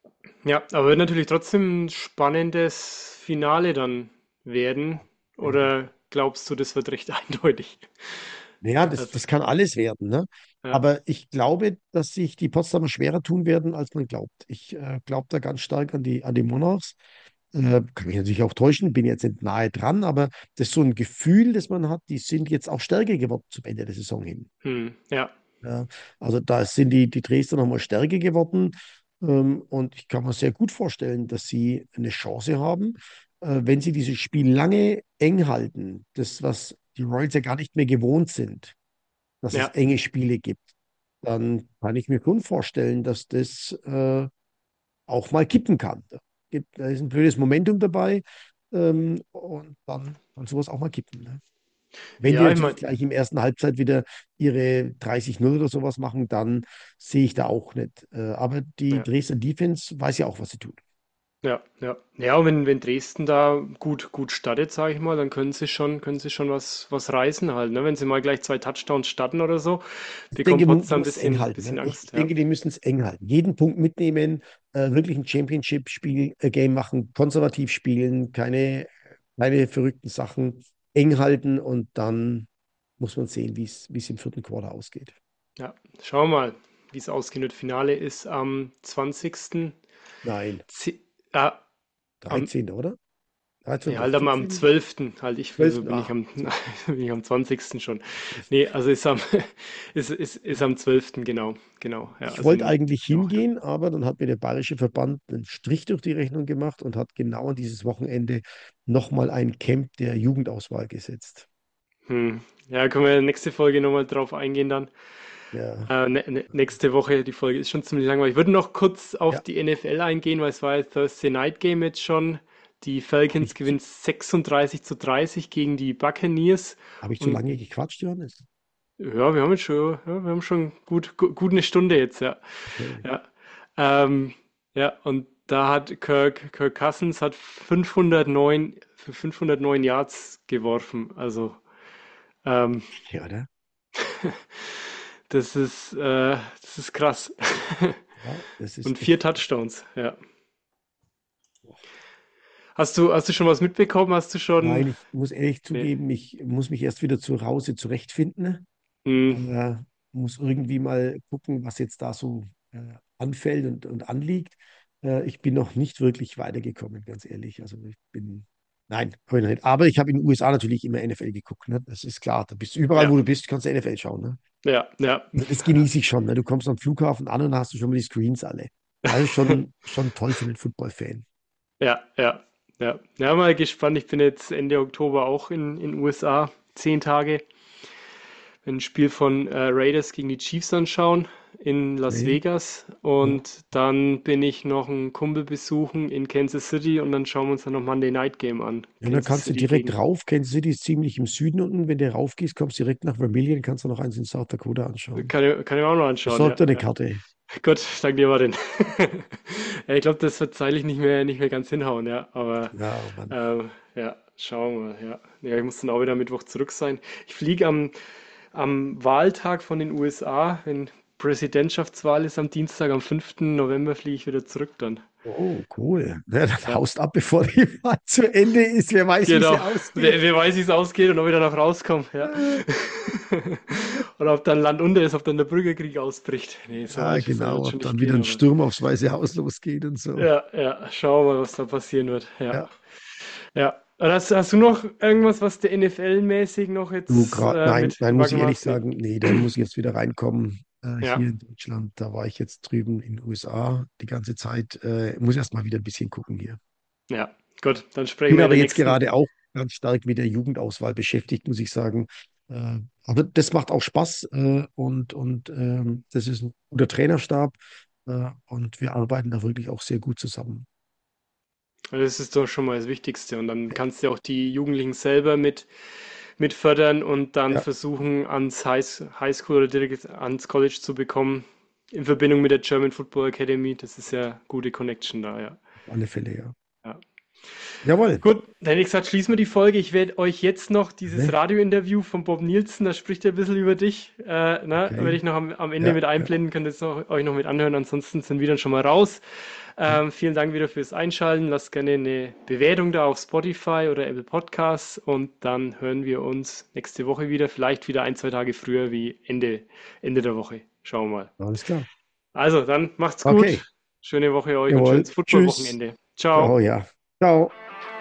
B: ja, aber wird natürlich trotzdem ein spannendes Finale dann werden.
A: Ja.
B: Oder glaubst du, das wird recht eindeutig?
A: Naja, das,
B: Also,
A: das kann alles werden, ne?
B: ja,
A: Aber ich glaube, dass sich die Potsdamer schwerer tun werden, als man glaubt. Ich äh, glaube da ganz stark an die, an die Monarchs. Äh, kann mich natürlich auch täuschen, bin jetzt nicht nahe dran, aber das ist so ein Gefühl, das man hat, die sind jetzt auch stärker geworden zum Ende der Saison hin.
B: hm, ja,
A: Ja, also da sind die, die Dresdner nochmal stärker geworden. Ähm, und ich kann mir sehr gut vorstellen, dass sie eine Chance haben, äh, wenn sie dieses Spiel lange eng halten. Das, was die Royals ja gar nicht mehr gewohnt sind, dass es
B: ja,
A: enge Spiele gibt, dann kann ich mir schon vorstellen, dass das äh, auch mal kippen kann. Da, gibt, da ist ein blödes Momentum dabei ähm, und dann kann sowas auch mal kippen. Ne? Wenn die
B: ja, ich
A: natürlich
B: meine,
A: gleich im ersten Halbzeit wieder ihre dreißig null oder sowas machen, dann sehe ich da auch nicht. Äh, aber die
B: ja.
A: Dresdner Defense weiß ja auch, was sie tut.
B: Ja, ja. Ja, und wenn, wenn Dresden da gut, gut startet, sage ich mal, dann können sie schon, können sie schon was, was reißen halt, ne? Wenn sie mal gleich zwei Touchdowns starten oder so,
A: Ich
B: bekommt
A: denke, du
B: Potsdam ein
A: musst es eng
B: bisschen,
A: halten.
B: bisschen
A: Ne? Ich, ich
B: Angst, ja.
A: denke, die müssen es eng halten. Jeden Punkt mitnehmen, äh, wirklich ein Championship-Spiel, äh, Game machen, konservativ spielen, keine, keine verrückten Sachen, eng halten und dann muss man sehen, wie es, wie es im vierten Quarter ausgeht.
B: Ja, schauen wir mal, wie es ausgehen wird. Finale ist am zwanzigsten.
A: Nein,
B: Zi- Ah, am,
A: dreizehnten oder? dreizehnten
B: nee,
A: oder
B: halt am, am
A: vierzehnten
B: zwölften halt ich, wieso
A: zwölften
B: bin ich
A: Ah,
B: am,
A: so,
B: bin ich am zwanzigsten schon?
A: das
B: Nee, also ist am, ist, ist, ist am zwölften genau, genau, ja,
A: Ich
B: also
A: wollte
B: in
A: eigentlich
B: einer Woche.
A: hingehen, aber dann hat mir der Bayerische Verband einen Strich durch die Rechnung gemacht und hat genau an dieses Wochenende nochmal ein Camp der Jugendauswahl gesetzt.
B: Hm. Ja, können wir nächste Folge nochmal drauf eingehen dann.
A: Ja,
B: Äh, ne, ne, nächste Woche, die Folge ist schon ziemlich langweilig. Ich würde noch kurz auf
A: ja,
B: die N F L eingehen, weil es war ja Thursday Night Game jetzt schon. Die
A: habe
B: Falcons
A: ich, zu-
B: gewinnen sechsunddreißig zu dreißig gegen die Buccaneers.
A: hab ich zu
B: Und
A: lange gequatscht, Johannes?
B: ja, wir haben jetzt schon, ja, wir haben schon gut, gu- gut eine Stunde jetzt, ja.
A: Okay.
B: Ja, ähm, ja, und da hat Kirk, Kirk Cousins hat fünfhundertneun, für fünfhundertneun Yards geworfen. Also, ähm,
A: Ja, oder?
B: das ist, äh, das ist krass.
A: Ja, das
B: Und
A: ist
B: vier
A: echt krass.
B: Touchdowns, ja. Hast du, hast du schon was mitbekommen? Hast du schon.
A: Nein, ich muss ehrlich
B: Nee.
A: zugeben, ich muss mich erst wieder zu Hause zurechtfinden.
B: Hm,
A: Aber muss irgendwie mal gucken, was jetzt da so äh, anfällt und, und anliegt. Äh, ich bin noch nicht wirklich weitergekommen, ganz ehrlich. Also ich bin, nein, habe ich noch nicht. Aber ich habe in den U S A natürlich immer N F L geguckt, ne? Das ist klar. Da bist du überall,
B: Ja,
A: wo du bist, kannst du N F L schauen, ne?
B: ja, ja.
A: Also das genieße ich schon, ne? Du kommst am Flughafen an und hast du schon mal die Screens alle. Also schon, schon toll für den Football-Fan.
B: Ja, ja, ja. Ja, mal gespannt. Ich bin jetzt Ende Oktober auch in in U S A, zehn Tage. Ein Spiel von äh, Raiders gegen die Chiefs anschauen in Las
A: Okay.
B: Vegas.
A: Ja.
B: Und dann bin ich noch einen Kumpel besuchen in Kansas City und dann schauen wir uns dann noch Monday Night Game an.
A: Ja, und dann
B: Kansas
A: kannst du
B: City
A: direkt
B: gegen.
A: rauf. Kansas City ist ziemlich im Süden unten. Wenn du raufgehst, kommst du direkt nach Vermillion, kannst du noch eins in South Dakota anschauen.
B: Kann ich, kann ich auch noch anschauen,
A: Besorg
B: ja.
A: dir eine
B: Ja.
A: Karte.
B: Gott, dank dir, Martin. Ja, ich glaube, das wird zeitlich nicht mehr, nicht mehr ganz hinhauen, ja. Aber
A: Ja, oh Mann.
B: ähm, ja, schauen wir mal, ja. Ja, ich muss dann auch wieder Mittwoch zurück sein. Ich fliege am, am Wahltag von den U S A, wenn Präsidentschaftswahl ist am Dienstag, am fünften November fliege ich wieder zurück dann.
A: Oh, cool. Ja, dann
B: Ja,
A: haust ab, bevor die Wahl zu Ende ist. Wer weiß, wie sie
B: genau. Wer,
A: ausgeht.
B: wer weiß, wie es ausgeht und ob ich dann noch rauskomme, ja.
A: Äh,
B: Oder ob dann Land unter ist, ob dann der Bürgerkrieg ausbricht. Nee, so
A: Ja,
B: weit, so weit
A: genau.
B: wird schon
A: Ob
B: nicht
A: dann wieder
B: gehen,
A: ein
B: aber.
A: Sturm aufs Weiße Haus losgeht und so.
B: Ja, ja, schauen wir mal, was da passieren wird. Ja,
A: Ja,
B: ja. Und Hast, hast du noch irgendwas, was der N F L-mäßig noch
A: du
B: jetzt
A: gerade,
B: äh,
A: nein,
B: mit,
A: nein,
B: mit
A: muss ich
B: Wacken
A: ehrlich
B: hast? Nee.
A: sagen, nee, da muss ich jetzt wieder reinkommen. Äh,
B: Ja,
A: hier in Deutschland, da war ich jetzt drüben in den U S A die ganze Zeit. Äh, muss erst mal wieder ein bisschen gucken hier.
B: ja. Gut, dann sprechen
A: Bin
B: wir in
A: aber
B: der
A: jetzt
B: nächsten.
A: gerade auch ganz stark mit der Jugendauswahl beschäftigt, muss ich sagen. Äh, aber das macht auch Spaß äh, und, und ähm, das ist ein guter Trainerstab äh, und wir arbeiten da wirklich auch sehr gut zusammen.
B: Das ist doch schon mal das Wichtigste. Und dann kannst du auch die Jugendlichen selber mit, mit fördern und dann
A: Ja,
B: versuchen, ans High, Highschool oder direkt ans College zu bekommen. In Verbindung mit der German Football Academy. Das ist ja gute Connection da, ja.
A: auf alle Fälle, ja.
B: Ja.
A: Jawohl.
B: Gut, dann hätte ich gesagt, schließen wir die Folge. Ich werde euch jetzt noch dieses
A: Ne?
B: Radiointerview von Bob Nielsen, da spricht er ein bisschen über dich, äh, ne, werde
A: Okay.
B: ich noch am, am Ende
A: Ja,
B: mit
A: ja.
B: einblenden, könnt ihr es noch, euch noch mit anhören. Ansonsten sind wir dann schon mal raus.
A: Ja.
B: Ähm, vielen Dank wieder fürs Einschalten. Lasst gerne eine Bewertung da auf Spotify oder Apple Podcasts und dann hören wir uns nächste Woche wieder. Vielleicht wieder ein, zwei Tage früher wie Ende, Ende der Woche. Schauen wir mal.
A: Alles klar.
B: Also, dann macht's
A: Okay.
B: gut. Schöne Woche euch und
A: Jawohl.
B: schönes
A: Tschüss.
B: Footballwochenende. Ciao.
A: Oh ja. Ciao.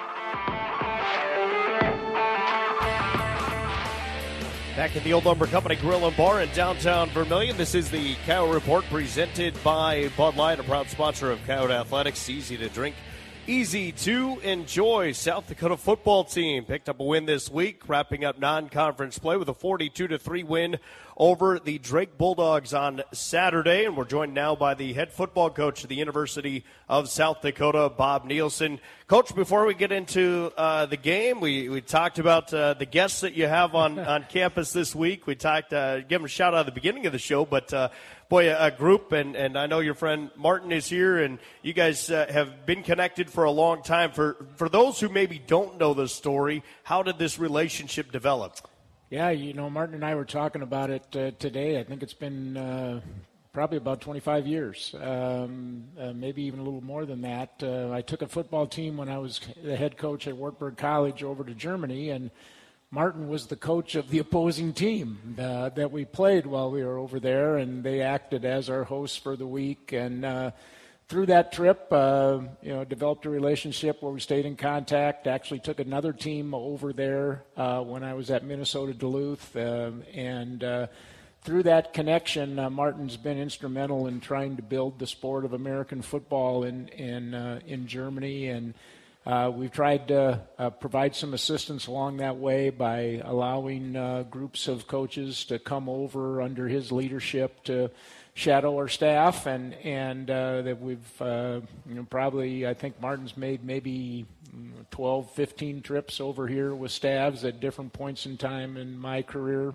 C: Back at the Old Lumber Company Grill and Bar in downtown Vermilion. This is the Coyote Report presented by Bud Light, a proud sponsor of Coyote Athletics. Easy to drink, easy to enjoy. South Dakota football team picked up a win this week, wrapping up non-conference play with a forty-two to three win over the Drake Bulldogs on Saturday. And we're joined now by the head football coach of the University of South Dakota, Bob Nielsen. Coach, before we get into uh, the game, we, we talked about uh, the guests that you have on, on campus this week. We talked, uh, give them a shout out at the beginning of the show, but uh, boy, a, a group, and, and I know your friend Martin is here, and you guys uh, have been connected for a long time. For, for those who maybe don't know the story, how did this relationship develop?
D: Yeah, you know, Martin and I were talking about it uh, today. I think it's been uh, probably about twenty-five years, um, uh, maybe even a little more than that. Uh, I took a football team when I was the head coach at Wartburg College over to Germany, and Martin was the coach of the opposing team uh, that we played while we were over there, and they acted as our hosts for the week. And uh, through that trip, uh, you know, developed a relationship where we stayed in contact. Actually took another team over there uh, when I was at Minnesota Duluth, uh, and uh, through that connection, uh, Martin's been instrumental in trying to build the sport of American football in in uh, in Germany, and uh, we've tried to uh, provide some assistance along that way by allowing uh, groups of coaches to come over under his leadership to shadow our staff, and and uh, that we've uh, you know, probably, I think Martin's made maybe twelve, fifteen trips over here with staffs at different points in time in my career,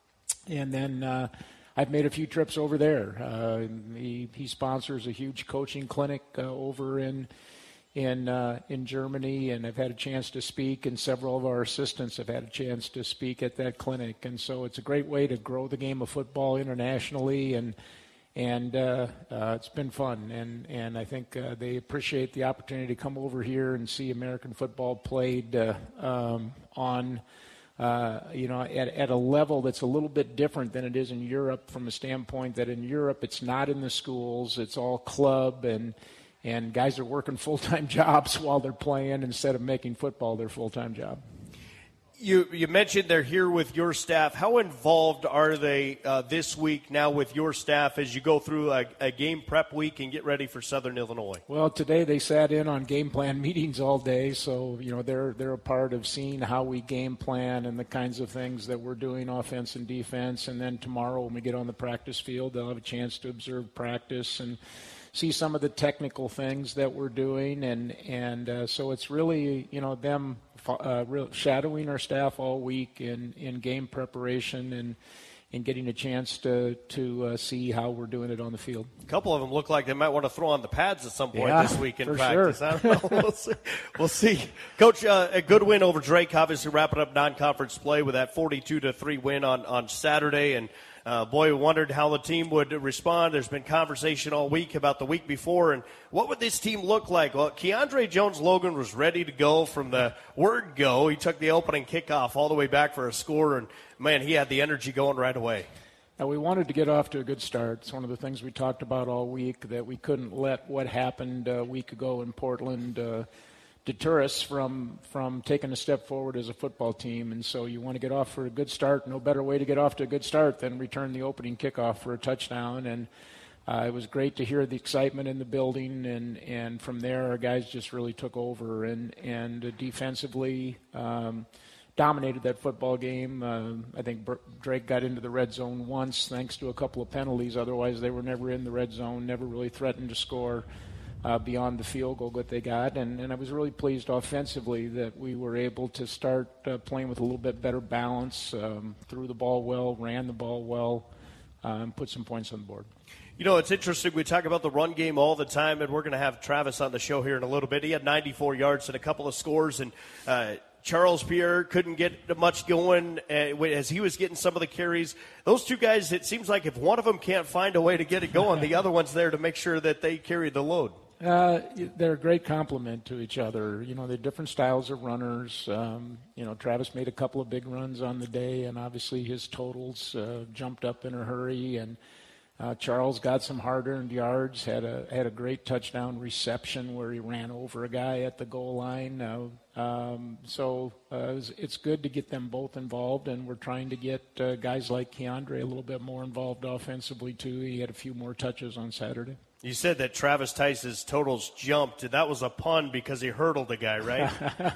D: and then uh, I've made a few trips over there. Uh, he, he sponsors a huge coaching clinic uh, over in in uh, in Germany, and I've had a chance to speak, and several of our assistants have had a chance to speak at that clinic, and so it's a great way to grow the game of football internationally, and And uh, uh, it's been fun, and, and I think uh, they appreciate the opportunity to come over here and see American football played uh, um, on, uh, you know, at, at a level that's a little bit different than it is in Europe, from a standpoint that in Europe it's not in the schools, it's all club, and and guys are working full-time jobs while they're playing instead of making football their full-time job.
C: You you mentioned they're here with your staff. How involved are they uh, this week now with your staff as you go through a, a game prep week and get ready for Southern Illinois?
D: Well, today they sat in on game plan meetings all day, so you know they're they're a part of seeing how we game plan and the kinds of things that we're doing, offense and defense. And then tomorrow when we get on the practice field, they'll have a chance to observe practice and see some of the technical things that we're doing, and and uh, so it's really you know them uh, real shadowing our staff all week in, in game preparation and and getting a chance to to uh, see how we're doing it on the field.
C: A couple of them look like they might want to throw on the pads at some point
D: yeah,
C: this week in
D: for
C: practice.
D: Sure.
C: I don't know. We'll see. We'll see. Coach, uh, a good win over Drake, obviously wrapping up non-conference play with that forty-two to three win on, on Saturday, and Uh, boy, we wondered how the team would respond. There's been conversation all week about the week before, and what would this team look like? Well, Keandre Jones-Logan was ready to go from the word go. He took the opening kickoff all the way back for a score, and, man, he had the energy going right away.
D: Now, we wanted to get off to a good start. It's one of the things we talked about all week, that we couldn't let what happened a week ago in Portland uh, deter us from from taking a step forward as a football team. And so you want to get off for a good start. No better way to get off to a good start than return the opening kickoff for a touchdown. And uh, it was great to hear the excitement in the building. And, and from there, our guys just really took over. And, and uh, defensively um, dominated that football game. Uh, I think Drake got into the red zone once thanks to a couple of penalties. Otherwise, they were never in the red zone, never really threatened to score Uh, beyond the field goal that they got. And, and I was really pleased offensively that we were able to start uh, playing with a little bit better balance, um, threw the ball well, ran the ball well, uh, and put some points on the board.
C: You know, it's interesting. We talk about the run game all the time, and we're going to have Travis on the show here in a little bit. He had ninety-four yards and a couple of scores, and uh, Charles Pierre couldn't get much going uh, as he was getting some of the carries. Those two guys, it seems like if one of them can't find a way to get it going, the other one's there to make sure that they carry the load.
D: Uh, they're a great complement to each other. You know, they're different styles of runners. Um, you know, Travis made a couple of big runs on the day, and obviously his totals uh, jumped up in a hurry. And uh, Charles got some hard-earned yards, had a had a great touchdown reception where he ran over a guy at the goal line. Uh, um, so uh, it was, it's good to get them both involved, and we're trying to get uh, guys like Keandre a little bit more involved offensively too. He had a few more touches on Saturday.
C: You said that Travis Tice's totals jumped. That was a pun because he hurdled a guy, right?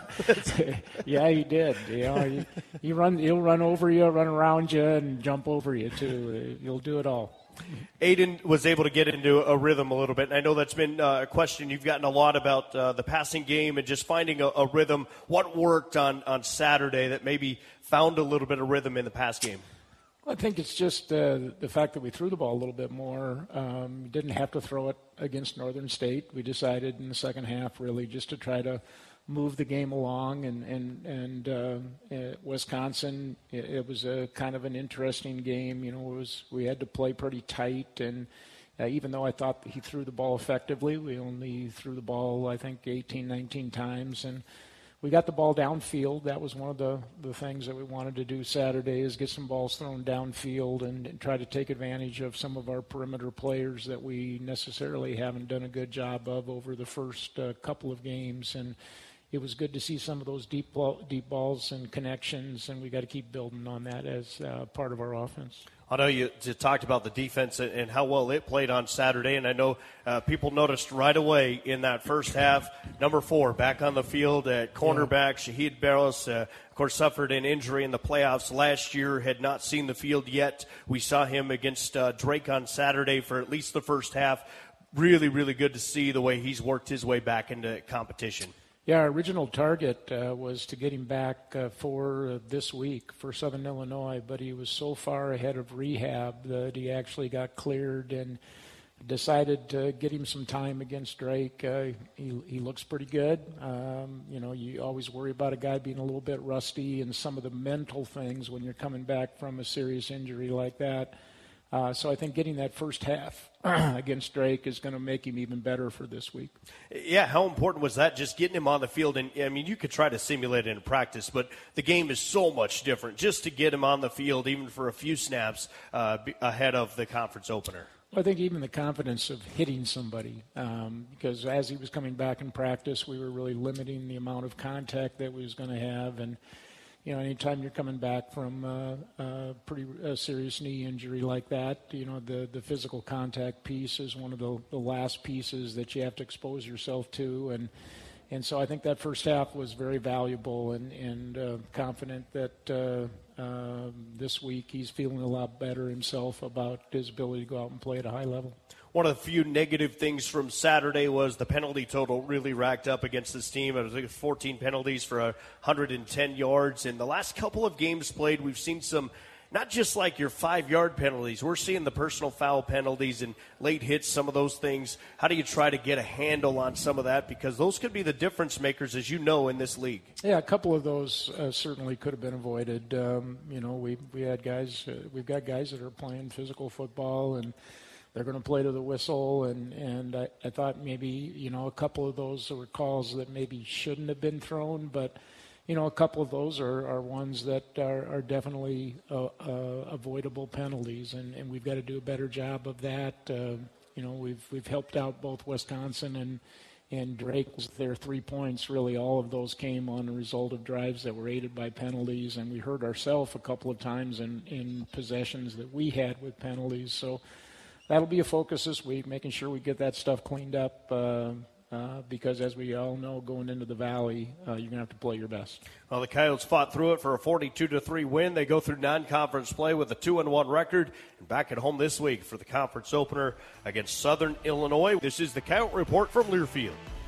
D: Yeah, he did. You know, he, he run, he'll run over you, run around you, and jump over you too. He'll do it all.
C: Aiden was able to get into a rhythm a little bit, and I know that's been uh, a question you've gotten a lot about uh, the passing game and just finding a, a rhythm. What worked on, on Saturday that maybe found a little bit of rhythm in the pass game?
D: I think it's just uh, the fact that we threw the ball a little bit more. Um, we didn't have to throw it against Northern State. We decided in the second half really just to try to move the game along. And, and, and uh, uh, Wisconsin, it, it was a kind of an interesting game. You know, it was, we had to play pretty tight. And uh, even though I thought he threw the ball effectively, we only threw the ball, I think, eighteen, nineteen times. And we got the ball downfield. That was one of the, the things that we wanted to do Saturday, is get some balls thrown downfield and, and try to take advantage of some of our perimeter players that we necessarily haven't done a good job of over the first uh, couple of games. And it was good to see some of those deep ball, deep balls and connections, and we got to keep building on that as uh, part of our offense.
C: I know you, you talked about the defense and how well it played on Saturday, and I know uh, people noticed right away in that first half, number four back on the field at cornerback, yeah. Shahid Barros, uh, of course, suffered an injury in the playoffs last year, had not seen the field yet. We saw him against uh, Drake on Saturday for at least the first half. Really, really good to see the way he's worked his way back into competition.
D: Yeah, our original target uh, was to get him back uh, for uh, this week for Southern Illinois, but he was so far ahead of rehab that he actually got cleared and decided to get him some time against Drake. Uh, he, he looks pretty good. Um, you know, you always worry about a guy being a little bit rusty and some of the mental things when you're coming back from a serious injury like that. Uh, so I think getting that first half against Drake is going to make him even better for this week.
C: Yeah, how important was that, just getting him on the field? And I mean, you could try to simulate it in practice, but the game is so much different just to get him on the field, even for a few snaps uh, ahead of the conference opener.
D: I think even the confidence of hitting somebody, um, because as he was coming back in practice, we were really limiting the amount of contact that we was going to have. And, you know, anytime you're coming back from uh, a pretty a serious knee injury like that, you know, the, the physical contact piece is one of the, the last pieces that you have to expose yourself to. And and so I think that first half was very valuable, and, and uh, confident that uh, uh, this week he's feeling a lot better himself about his ability to go out and play at a high level.
C: One of the few negative things from Saturday was the penalty total really racked up against this team. It was like fourteen penalties for one hundred ten yards. In the last couple of games played, we've seen some, not just like your five-yard penalties. We're seeing the personal foul penalties and late hits, some of those things. How do you try to get a handle on some of that? Because those could be the difference makers, as you know, in this league.
D: Yeah, a couple of those uh, certainly could have been avoided. Um, you know, we we had guys, uh, we've got guys that are playing physical football, and they're going to play to the whistle, and, and I, I thought maybe, you know, a couple of those were calls that maybe shouldn't have been thrown, but, you know, a couple of those are, are ones that are, are definitely uh, uh, avoidable penalties, and, and we've got to do a better job of that. Uh, you know, we've we've helped out both Wisconsin and and Drake with their three points. Really, all of those came on the result of drives that were aided by penalties, and we hurt ourselves a couple of times in, in possessions that we had with penalties. So that'll be a focus this week, making sure we get that stuff cleaned up, uh, uh, because as we all know, going into the Valley, uh, you're going to have to play your best.
C: Well, the Coyotes fought through it for a forty-two to three win. They go through non-conference play with a two and one record, and back at home this week for the conference opener against Southern Illinois. This is the Coyote Report from Learfield.